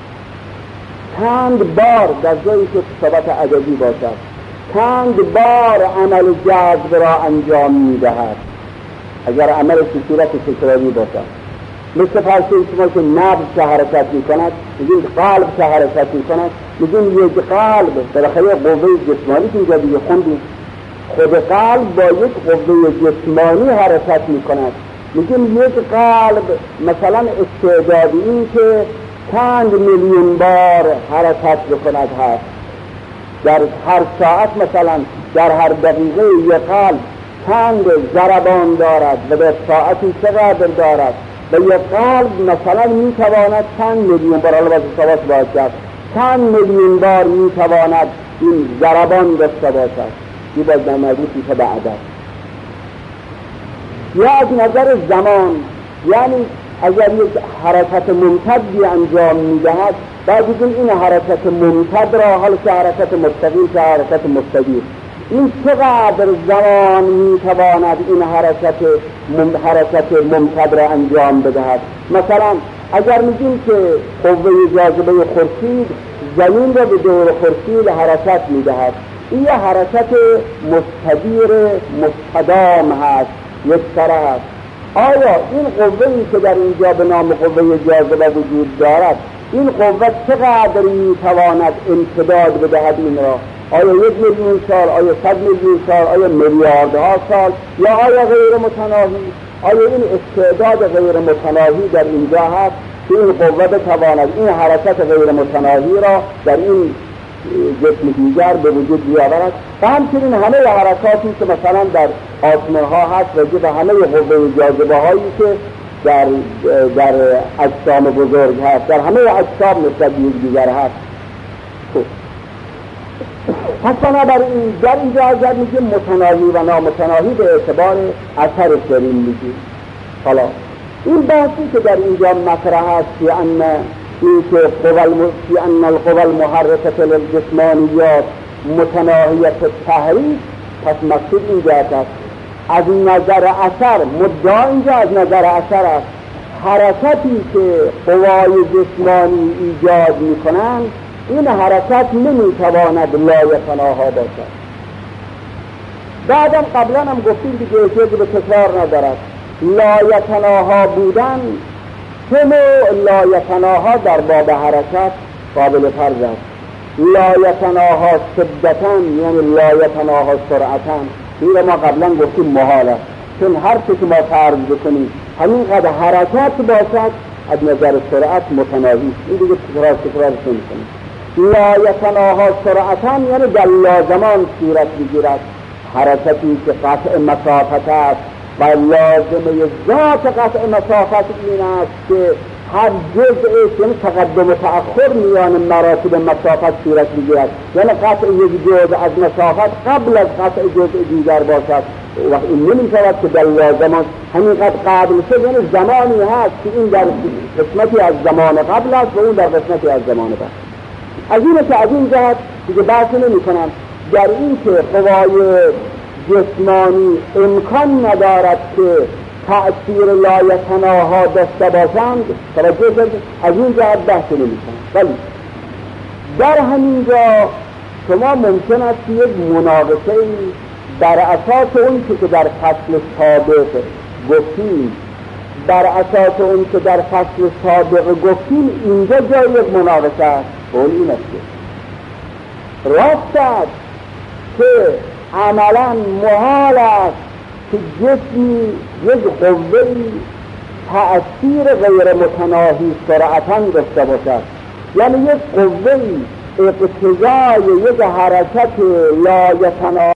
چند بار در جایی که ثبت عددی باشد چند بار عمل جذب را انجام می‌دهد، اگر عمل به صورت تکراری باشد. مثل فرض کنید شما که نبض که حرکت می‌کند، میگیم قلب که حرکت می‌کند، میگیم یک قلب بالاخره قوه جسمانی که اینجا دیگه خوندیم، خود قلب با یک قوه جسمانی حرکت می‌کند. میگیم یک قلب مثلا استعداد این که چند میلیون بار حرکت بکند هست، در هر ساعت مثلا در هر دقیقه یک قلب چند ضربان دارد و در ساعتی چقدر دارد و یک قلب مثلا میتواند چند میلیون بار البته ثابت باشد چند میلیون بار میتواند این ضربان داشته باشد. یه باز در مربوط میشه به عدد. یا از نظر زمان، یعنی اگر یک حرکت ممتدی انجام میدهد بعد بگیم این حرکت ممتد را حال که حرکت مستقیم که حرکت مستدیر، این چقدر زمان میتواند این حرکت مم... حرکت ممتد را انجام بدهد. مثلا اگر میگیم که قوه جاذبه خورشید زمین را به دور خورشید حرکت میدهد، این یه حرکت مستدیر مستدام هست، یک طرف. آیا این قوه‌ای که در اینجا به نام قوه جاذبه وجود دارد، این قوه چقدر میتواند امتداد بدهد این را؟ آیا یک میلیون سال، آیا صد میلیون سال، آیا میلیاردها سال، یا آیا غیر متناهی؟ آیا این استعداد غیر متناهی در اینجا هست که این قوه بتواند این حرکت غیر متناهی را در این جسم دیگر به وجود بیاورد؟ و همچنین همه حرکاتی که مثلا در آسمان ها هست راجع به همه قوه جاذبه هایی که در در اجسام بزرگ هست، در همه اجسام نسبت به دیگر هست. پس بنابراین در اینجا اگر میگیم متناهی و نامتناهی به اعتبار اثر داریم میگیم. حالا این بحثی که در اینجا مطرح است که ان این که قوال که ان القوى المحركة للجسمانیات متناهیت التحریک، پس مقصود اینجا است از نظر اثر، مدعا اینجا از نظر اثر است حرکتی که قوای جسمانی ایجاد میکنند این حرکت نمیتواند لایتناها باشد. بعدم قبلا هم گفتیم دیگه احتیاج به تکرار ندارد. لایتناها بودن چه نوع لایتناها در باب حرکت قابل فرض است. لایتناها شدتن یعنی لایتناها سرعتن، این ما قبلا گفتیم محال است، چون هر چه که ما فرض بکنیم همینقدر حرکت باشد از نظر سرعت متناهی، این دیگه تکرار تکرارش نمی‌کنیم. لایتناها سرعتن یعنی در لازمان صورت بگیرد، حرکتی که قطع مسافت است و لازمه ذات قطع مسافت این است که هر جزء یعنی تقدم و تأخر میان مراتب مسافت صورت بگیرد، یعنی قطع یک جزء از مسافت قبل از قطع جزء دیگر باشد. وقت این نمی شود که در لازمان همینقدر قبل شد، یعنی زمانی هست که این در قسمتی از زمان قبل است و اون در قسمتی از زمان بعد. از اینه که از این جهت دیگه بحث نمی کنم در این که قوای جسمانی امکان ندارد که تأثیر لایتناها داشته باشند، توجه کنید، از این جهت بحث نمی کنم. ولی در همین جا شما ممکن است که یک مناقشه بر اساس اون که در فصل سابق گفتیم بر اساس اون که در فصل سابق گفتیم اینجا جای یک مناقشه است. اون این است که راست است که عملا محال است که جسمی یک قوه‌ای تأثیر غیر متناهی سرعتاً داشته باشد، یعنی یک قوه‌ای اقتضای یک حرکت لایتناهی